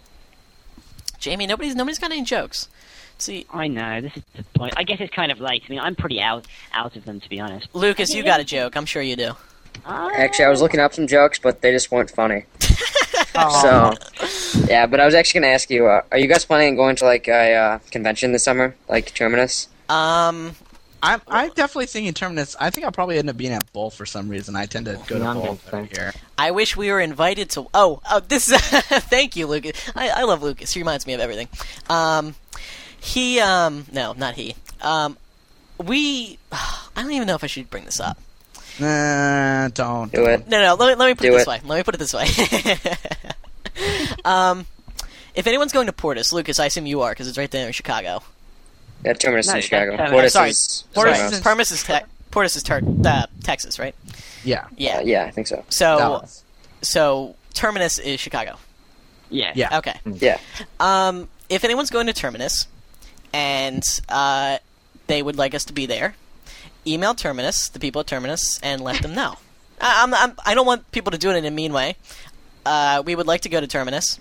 Jamie, nobody's got any jokes. See, I know, this is the point. I guess it's kind of late. I mean, I'm pretty out of them, to be honest. Lucas, you got a joke. I'm sure you do. Actually, I was looking up some jokes, but they just weren't funny. So, yeah, but I was actually going to ask you, are you guys planning on going to, like, a convention this summer? Like, Terminus? I'm definitely thinking Terminus. I think I'll probably end up being at both for some reason. I tend to go to both every year. I wish we were invited to... Oh, this is... Thank you, Lucas. I love Lucas. He reminds me of everything. No, not he. We... I don't even know if I should bring this up. Nah, don't. Do it. No, let me put it Do this it. way. Let me put it this way. If anyone's going to Portis, Lucas, I assume you are, because it's right there in Chicago. Yeah, Terminus in Chicago. Portis Portis is... is... Portis is Texas, right? Yeah. Yeah. Yeah, I think so. So Terminus is Chicago. Yeah. Yeah. Okay. Yeah. If anyone's going to Terminus and they would like us to be there, email Terminus, the people at Terminus, and let them know. I don't want people to do it in a mean way. We would like to go to Terminus,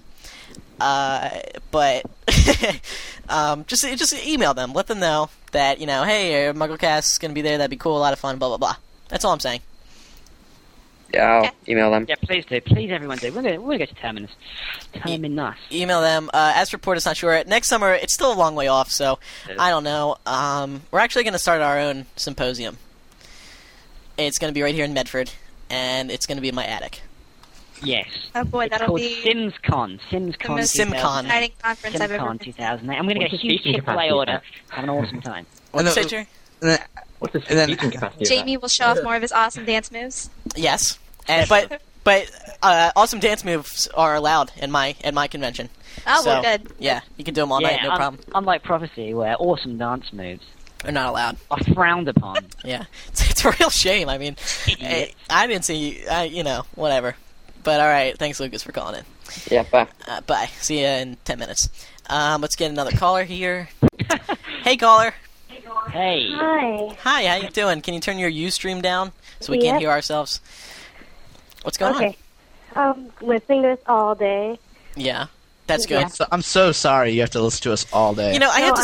but just email them. Let them know that, hey, MuggleCast is going to be there. That'd be cool. A lot of fun. Blah blah blah. That's all I'm saying. Yeah, I'll email them. Yeah, please do. Please, everyone do. We're gonna go to Terminus. Terminus. Email them. As for Portis, not sure. Next summer, it's still a long way off, so I don't know. We're actually going to start our own symposium. It's going to be right here in Medford, and it's going to be in my attic. Yes. Oh boy, It's that'll called be SimsCon. the most SimCon. exciting conference I've ever SimCon been to. 2008. I'm going to get a What's the huge speaking Chick-fil-A capacity order. of Have an awesome time. What'd you say, Jerry? What's the speaking capacity of Jamie will show off more of his awesome dance moves. Yes, but awesome dance moves are allowed in my convention. Oh, so, well, good. Yeah, you can do them all night, no problem. Unlike Prophecy, where awesome dance moves are not allowed, are frowned upon. Yeah, it's a real shame. I mean, I didn't see, whatever. But all right, thanks, Lucas, for calling in. Yeah, bye. Bye. See you in 10 minutes. Let's get another caller here. Hey, caller. Hey. Hi. Hi, how you doing? Can you turn your Ustream down so we Yep. can't hear ourselves? What's going on? Okay. Listening to this all day. Yeah, that's good. I'm so sorry you have to listen to us all day. I have to say,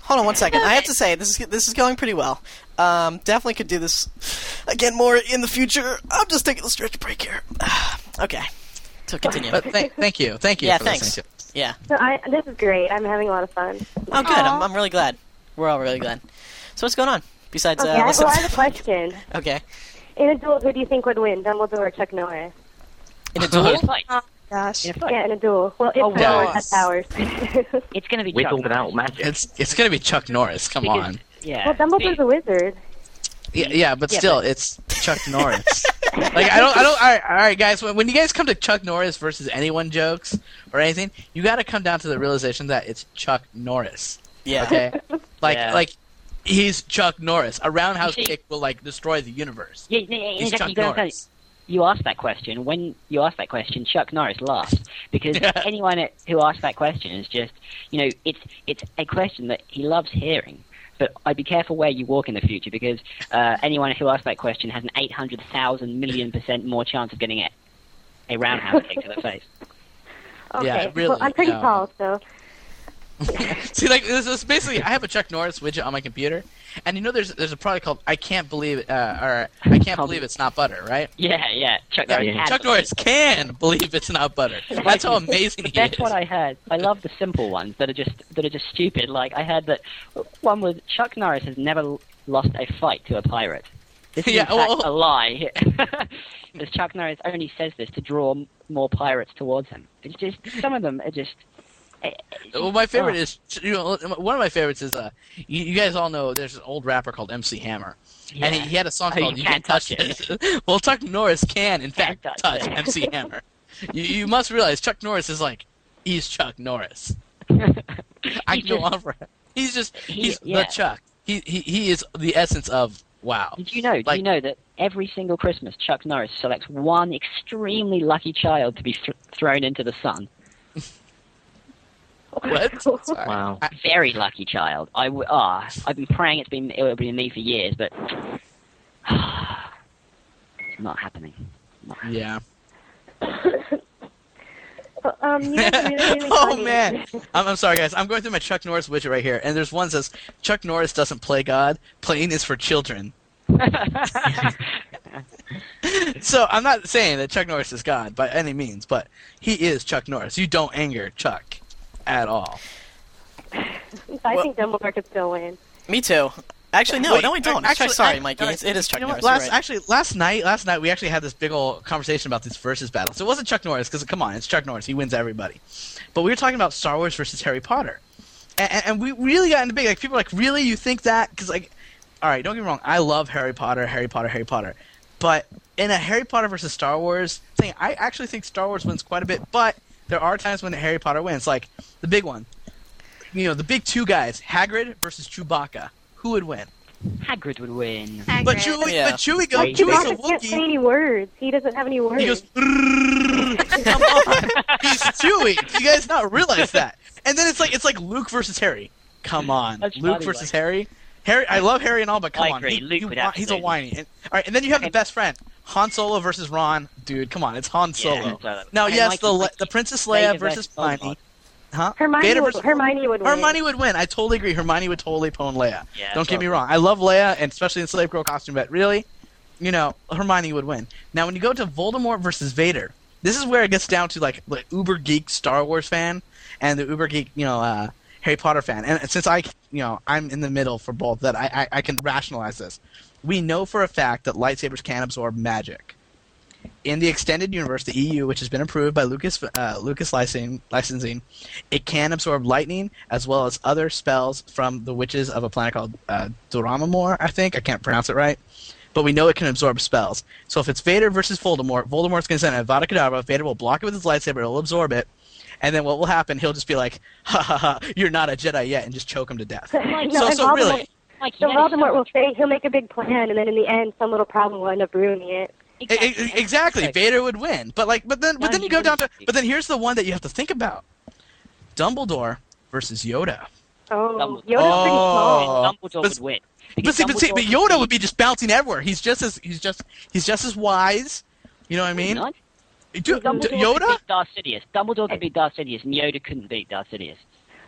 Hold on one second. I have to say, this is going pretty well. Definitely could do this again more in the future. I'm just taking a stretch break here. Okay. So continue. But thank you. Yeah, for thanks. listening to. Yeah. So this is great. I'm having a lot of fun. Oh, good. I'm really glad. We're all really glad. So what's going on? Besides, Okay, well, I have a question. Okay. In a duel, who do you think would win, Dumbledore or Chuck Norris? In a duel? Oh, gosh. Yeah, in a duel. Well, it's Howard has powers. It's going to be With Chuck or without Norris. magic. It's going to be Chuck Norris. Come on. Yeah. Well, Dumbledore's a wizard. Yeah, but still, it's Chuck Norris. Like I don't. All right, guys. When you guys come to Chuck Norris versus anyone jokes or anything, you got to come down to the realization that it's Chuck Norris. Yeah. Okay. Like he's Chuck Norris. A roundhouse kick will destroy the universe. Yeah, He's exactly. Chuck Norris. You asked that question. When you asked that question, Chuck Norris laughed because anyone who asked that question is just, it's a question that he loves hearing. But I'd be careful where you walk in the future because anyone who asks that question has an 800,000 million% more chance of getting a roundhouse kick to the face. Okay. Yeah, really. Well, I'm pretty tall, so. See, this is basically, I have a Chuck Norris widget on my computer, and there's a product called I Can't Believe It, or I Can't Believe It's Not Butter, right? Yeah. Chuck Norris can believe it's not butter. That's how amazing he is. That's what I heard. I love the simple ones that are just stupid. Like I heard that one was Chuck Norris has never lost a fight to a pirate. This is in fact a lie. Because Chuck Norris only says this to draw more pirates towards him. It's just some of them are just. Well, my favorite is, one of my favorites is, you guys all know there's an old rapper called MC Hammer. Yeah. And he had a song called You Can't Touch It. Well, Chuck Norris can, in fact, touch MC Hammer. You must realize Chuck Norris is he's Chuck Norris. I can go on for him. He's the Chuck. He is the essence of wow. Did you know that every single Christmas Chuck Norris selects one extremely lucky child to be thrown into the sun? What? Wow. A very lucky child. I've been praying it will be me for years, but it's not happening. Yeah. You guys are really Oh funny. man, I'm sorry guys. I'm going through my Chuck Norris widget right here, and there's one that says Chuck Norris doesn't play God. Playing is for children. So I'm not saying that Chuck Norris is God by any means, but he is Chuck Norris. You don't anger Chuck at all. I think Dumbledore could still win. Me too. Actually, no, Wait, I don't. actually, Sorry, Mikey. It is Chuck Norris. You're right. Last night we actually had this big old conversation about these versus battles. It wasn't Chuck Norris because come on, it's Chuck Norris. He wins everybody. But we were talking about Star Wars versus Harry Potter, and we really got into big. People were like, really, you think that? Because all right, don't get me wrong. I love Harry Potter. But in a Harry Potter versus Star Wars thing, I actually think Star Wars wins quite a bit. But there are times when Harry Potter wins, like the big one. The big two guys, Hagrid versus Chewbacca. Who would win? Hagrid would win. But Chewie's a Chewbacca Wookiee. can't say any words. He doesn't have any words. He goes, come on. He's Chewie. You guys not realize that. And then it's like Luke versus Harry. Come on. That's Luke funny, versus Harry. Harry, I love Harry and all, but come on. agree. Luke would he's a absolutely. whiny. All right, and then you have the best friend. Han Solo versus Ron. Dude, come on. It's Han Solo. Now, Hey, yes, Mikey, the Princess Leia Vader versus versus Hermione. Huh? Hermione would win. Hermione would win. I totally agree. Hermione would totally pwn Leia. Yeah, Don't get me wrong. I love Leia, and especially in Slave Girl costume, but really, Hermione would win. Now, when you go to Voldemort versus Vader, this is where it gets down to like the uber geek Star Wars fan and the uber geek, Harry Potter fan. And since I'm in the middle for both, that I can rationalize this. We know for a fact that lightsabers can absorb magic. In the extended universe, the EU, which has been approved by Lucas licensing, it can absorb lightning as well as other spells from the witches of a planet called Doramamor, I think. I can't pronounce it right. But we know it can absorb spells. So if it's Vader versus Voldemort, Voldemort's going to send Avada Kedavra, Vader will block it with his lightsaber, he'll absorb it, and then what will happen, he'll just be like, ha ha ha, you're not a Jedi yet, and just choke him to death. So really... So Voldemort will say he'll make a big plan, and then in the end, some little problem will end up ruining it. Exactly. Vader would win. But then you go down to. But then here's the one that you have to think about: Dumbledore versus Yoda. Oh, Yoda's pretty small. Dumbledore would win. But Yoda would be just bouncing everywhere. He's just as wise. You know what I mean? Dumbledore Yoda? could beat Darth Sidious. Dumbledore could beat Darth Sidious, and Yoda couldn't beat Darth Sidious.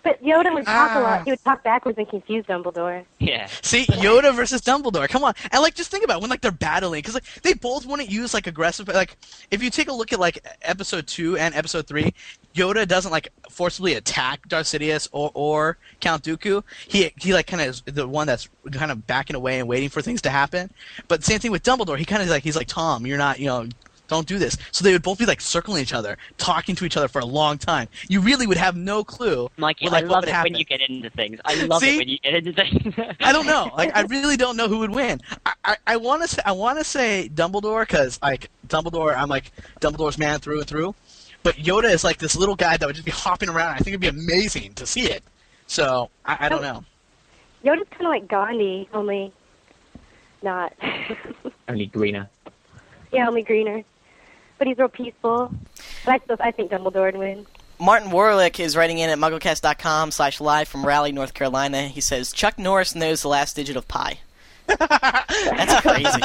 But Yoda would talk a lot. He would talk backwards and confuse Dumbledore. Yeah. See, Yoda versus Dumbledore. Come on, and like just think about it, when like they're battling, because like they both wouldn't use like aggressive. Like if you take a look at like Episode 2 and Episode 3, Yoda doesn't like forcibly attack Darth Sidious or Count Dooku. He like kind of is the one that's kind of backing away and waiting for things to happen. But same thing with Dumbledore. He kind of he's like Tom, you're not, don't do this. So they would both be like circling each other, talking to each other for a long time. You really would have no clue. Mikey, like, I love what it happen. when you get into things. I love See? it when you get into things. I don't know. Like I really don't know who would win. I want to say Dumbledore because like Dumbledore, I'm like Dumbledore's man through and through. But Yoda is like this little guy that would just be hopping around. I think it'd be amazing to see it. So I don't know. Yoda's kind of like Gandhi, only not. Only greener. Yeah, only greener. But he's real peaceful. But I think Dumbledore would win. Martin Warlick is writing in at MuggleCast.com/live from Raleigh, North Carolina. He says, Chuck Norris knows the last digit of pi. That's crazy.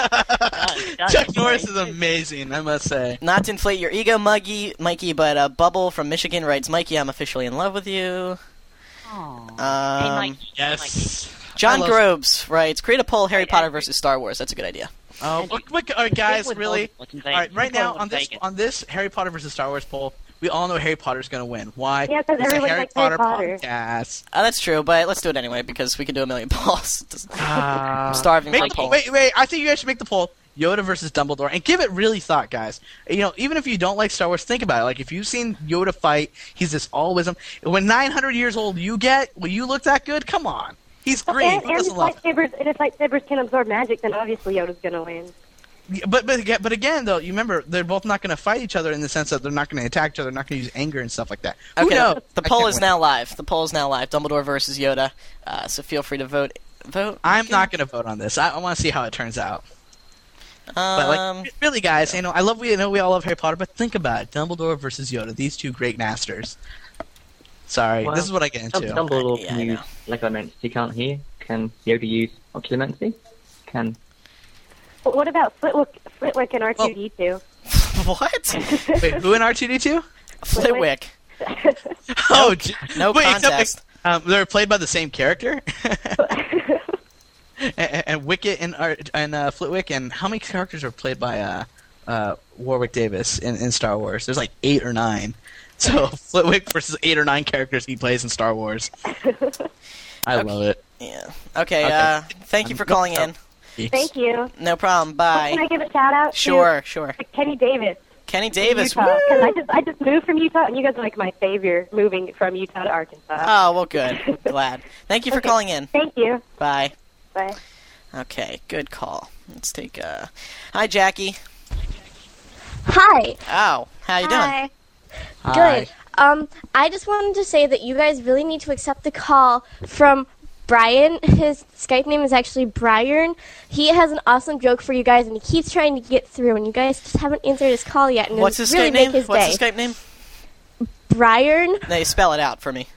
Chuck Norris is amazing, I must say. Not to inflate your ego, Mikey, but Bubble from Michigan writes, Mikey, I'm officially in love with you. Hey, Mikey. Yes. John Grobes writes, create a poll, Harry Potter versus Star Wars. That's a good idea. All right, guys, really? All right, right now on this Harry Potter versus Star Wars poll, we all know Harry Potter's going to win. Why? Yeah, because it's a everybody Harry likes Potter Harry Potter. podcast. That's true, but let's do it anyway because we can do a million polls. I'm starving for a poll. Wait, I think you guys should make the poll. Yoda versus Dumbledore, and give it really thought, guys. Even if you don't like Star Wars, think about it. Like, if you've seen Yoda fight, he's this all-wisdom. When 900 years old you get, will you look that good? Come on. He's green. And if lightsabers can absorb magic, then obviously Yoda's going to win. But again, though, you remember, they're both not going to fight each other in the sense that they're not going to attack each other, they're not going to use anger and stuff like that. Who knows? The poll is now live. The poll is now live. Dumbledore versus Yoda. So feel free to vote. I'm not going to vote on this. I want to see how it turns out. But really, guys, we all love Harry Potter, but think about it: Dumbledore versus Yoda, these two great masters. Sorry, this is what I get into. Dumbledore can use Legomancy, can't he? Can Yoda use Occlumency? But what about Flitwick and R2-D2? What? Wait, who in R2-D2? Flitwick. No contest. They're played by the same character. and Wicket and Flitwick, and how many characters are played by Warwick Davis in Star Wars? There's like 8 or 9. So Flitwick versus 8 or 9 characters he plays in Star Wars. I love it. Yeah. Okay. Thank you for calling in. Thank you. No problem. Bye. Can I give a shout out? Sure. Kenny Davis. Kenny Davis. Because I just moved from Utah, and you guys are like my savior moving from Utah to Arkansas. Oh, well, good. Glad. Thank you for calling in. Thank you. Bye. Bye. Okay, good call. Let's take Hi, Jackie. Hi. Oh, how you doing? Hi. Good. I just wanted to say that you guys really need to accept the call from Brian. His Skype name is actually Brian. He has an awesome joke for you guys, and he keeps trying to get through, and you guys just haven't answered his call yet. And What's his really Skype name? Make his What's day. his Skype name? Brian. No, you spell it out for me.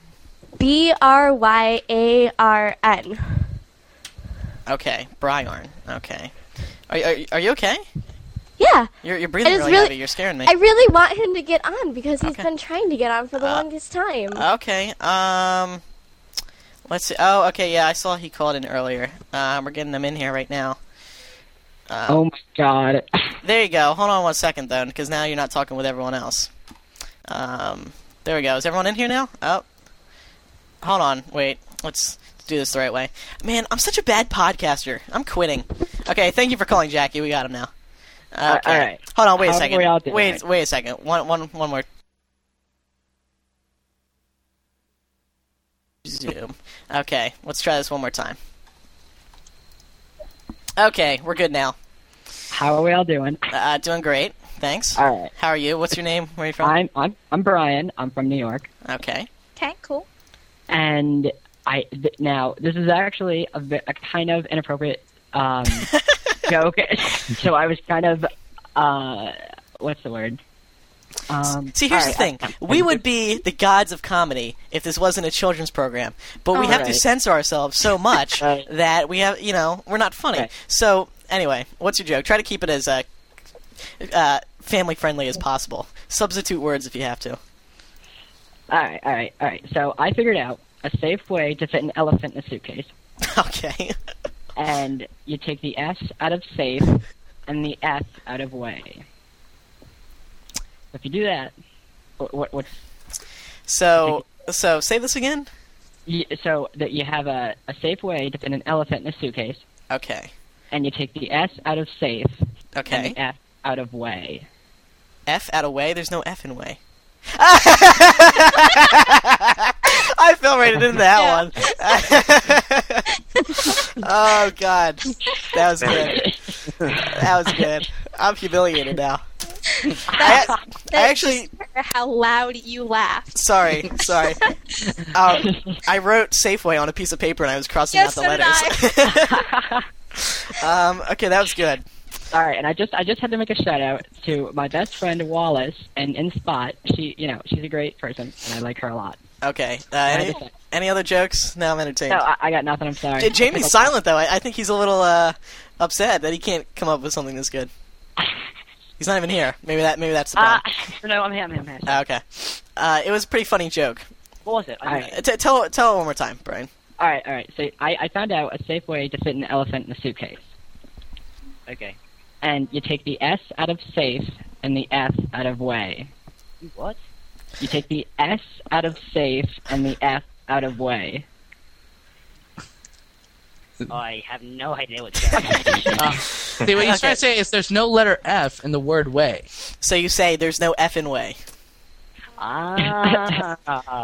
Bryaarn. Okay, Brian. Okay. Are you okay? Yeah. You're breathing really heavy. You're scaring me. I really want him to get on because he's been trying to get on for the longest time. Okay. Let's see. Oh, okay. Yeah, I saw he called in earlier. We're getting him in here right now. Oh my God. There you go. Hold on 1 second, though, because now you're not talking with everyone else. There we go. Is everyone in here now? Oh. Hold on. Wait. Let's do this the right way. Man, I'm such a bad podcaster. I'm quitting. Okay, thank you for calling, Jackie. We got him now. Okay. All right. Hold on. Wait a How second. are we all doing? Wait a second. One more. Zoom. Okay, let's try this one more time. Okay, we're good now. How are we all doing? Doing great. Thanks. All right. How are you? What's your name? Where are you from? I'm Brian. I'm from New York. Okay. Okay, cool. And now this is actually a kind of inappropriate joke. So I was kind of what's the word? See, here's the thing. We would be the gods of comedy if this wasn't a children's program. But we have to censor ourselves so much that we have, we're not funny. Right. So, anyway, what's your joke? Try to keep it as family-friendly as possible. Substitute words if you have to. All right. So I figured out a safe way to fit an elephant in a suitcase. Okay. And you take the S out of safe and the F out of way. If you do that, what's... So say this again? So that you have a safe way to fit an elephant in a suitcase. Okay. And you take the S out of safe. Okay. And the F out of way. F out of way? There's no F in way. I fell right into that one. Oh, God. That was good. That was good. I'm humiliated now. I actually... How loud you laughed. Sorry. I wrote Safeway on a piece of paper and I was crossing out the letters. Okay, that was good. All right, and I just had to make a shout out to my best friend Wallace and in Spot. She's a great person and I like her a lot. Okay. Any other jokes? No, I'm entertained. No, I got nothing. I'm sorry. Jamie's silent though. I think he's a little upset that he can't come up with something this good. He's not even here. Maybe that's the problem. No, I'm here. Okay. It was a pretty funny joke. What was it? Tell it one more time, Brian. All right. So I found out a safe way to fit an elephant in a suitcase. Okay. And you take the S out of safe and the F out of way. What? You take the S out of safe and the F out of way. I have no idea what's going on. See, what he's trying to say is there's no letter F in the word way. So you say there's no F in way. Yeah.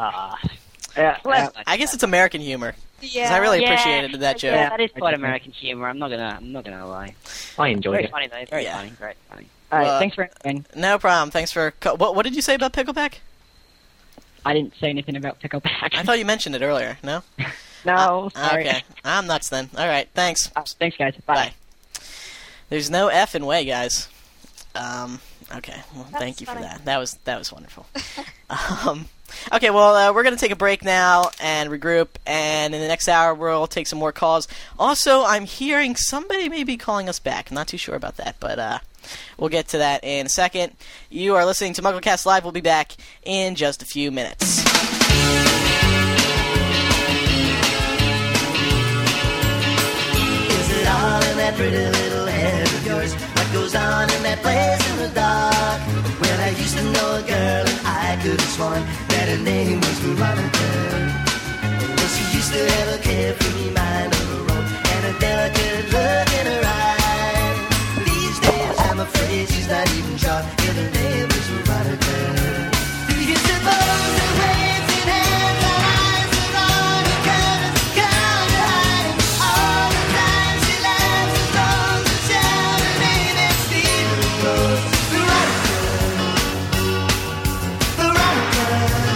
I guess it's American humor. Yeah. I really appreciated that joke. Yeah, that is quite American humor. I'm not gonna lie. I enjoyed Very it. funny though. Very funny. All right, thanks for asking. No problem. Thanks for... What did you say about Pickleback? I didn't say anything about Pickleback. I thought you mentioned it earlier. No? No, sorry. Okay. I'm nuts then. All right. Thanks. Thanks, guys. Bye. There's no F in way, guys. Okay. Well, thank you funny. for that. That was wonderful. Okay. Well, we're gonna take a break now and regroup, and in the next hour we'll take some more calls. Also, I'm hearing somebody may be calling us back. I'm not too sure about that, but we'll get to that in a second. You are listening to MuggleCast Live. We'll be back in just a few minutes. All in that pretty little head of yours. What goes on in that place in the dark? Well, I used to know a girl and I could have sworn that her name was Veronica. Well, she used to have a carefree mind of her own and a delicate look in her eye. These days I'm afraid she's not even sure if her name is Veronica. Do you suppose the waves in hands are eyes Veronica's come to hide all the time? She laughs and blows and shouts her name and Stephen goes. Veronica, Veronica.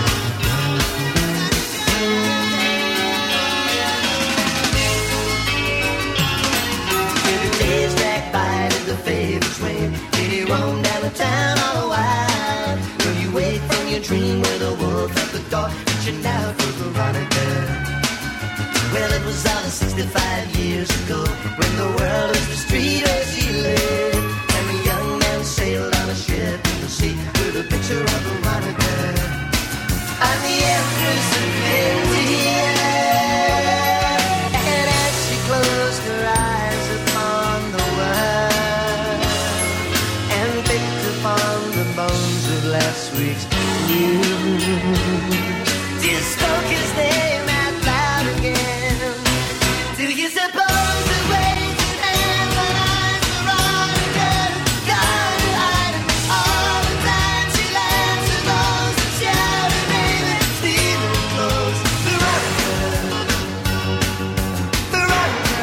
Every day's dragged by to the favorite's way. Did he roam down the town all the while? Will you wake from your dream with a wolf at the door, reaching out for Veronica? Well, it was all 65 years ago, when the world was the street where she lived, and the young man sailed on a ship in the sea with a picture of Veronica. I'm the empress of India, and as she closed her eyes upon the world and picked upon the bones of last week's news, just spoke his name out loud again. Do you suppose the waves and hands and eyes Veronica gone to hide him all the time? She laughs and blows and shouts her name and Stephen close. Veronica, Veronica.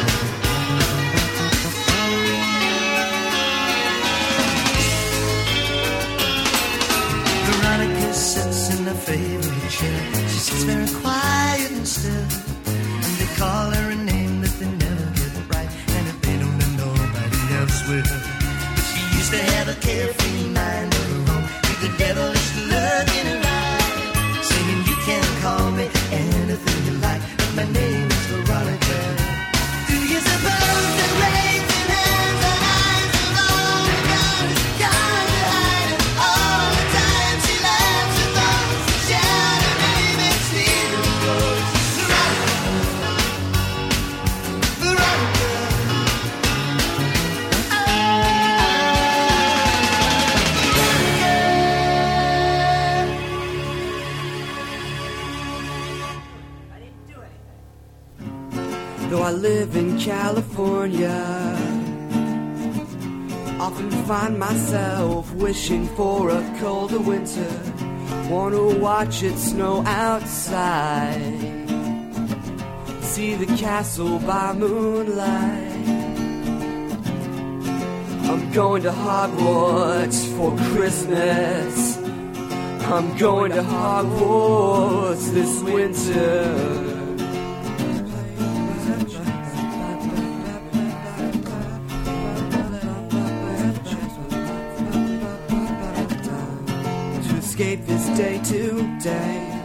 Veronica sits in her favorite chair. She sits very quiet and still. And they call her a name that they never get right. And if they don't, then nobody else will. But she used to have a carefree mind of her own, with the devilish look in her eye, saying, you can call me anything you like, but my name is Veronica. Do you suppose that raised in hands and eyes Veronica gone to hide him all the time? She laughs and blows and shouts I live in California. Often find myself wishing for a colder winter. Wanna watch it snow outside. See the castle by moonlight. I'm going to Hogwarts for Christmas. I'm going to Hogwarts this winter. To escape this day today,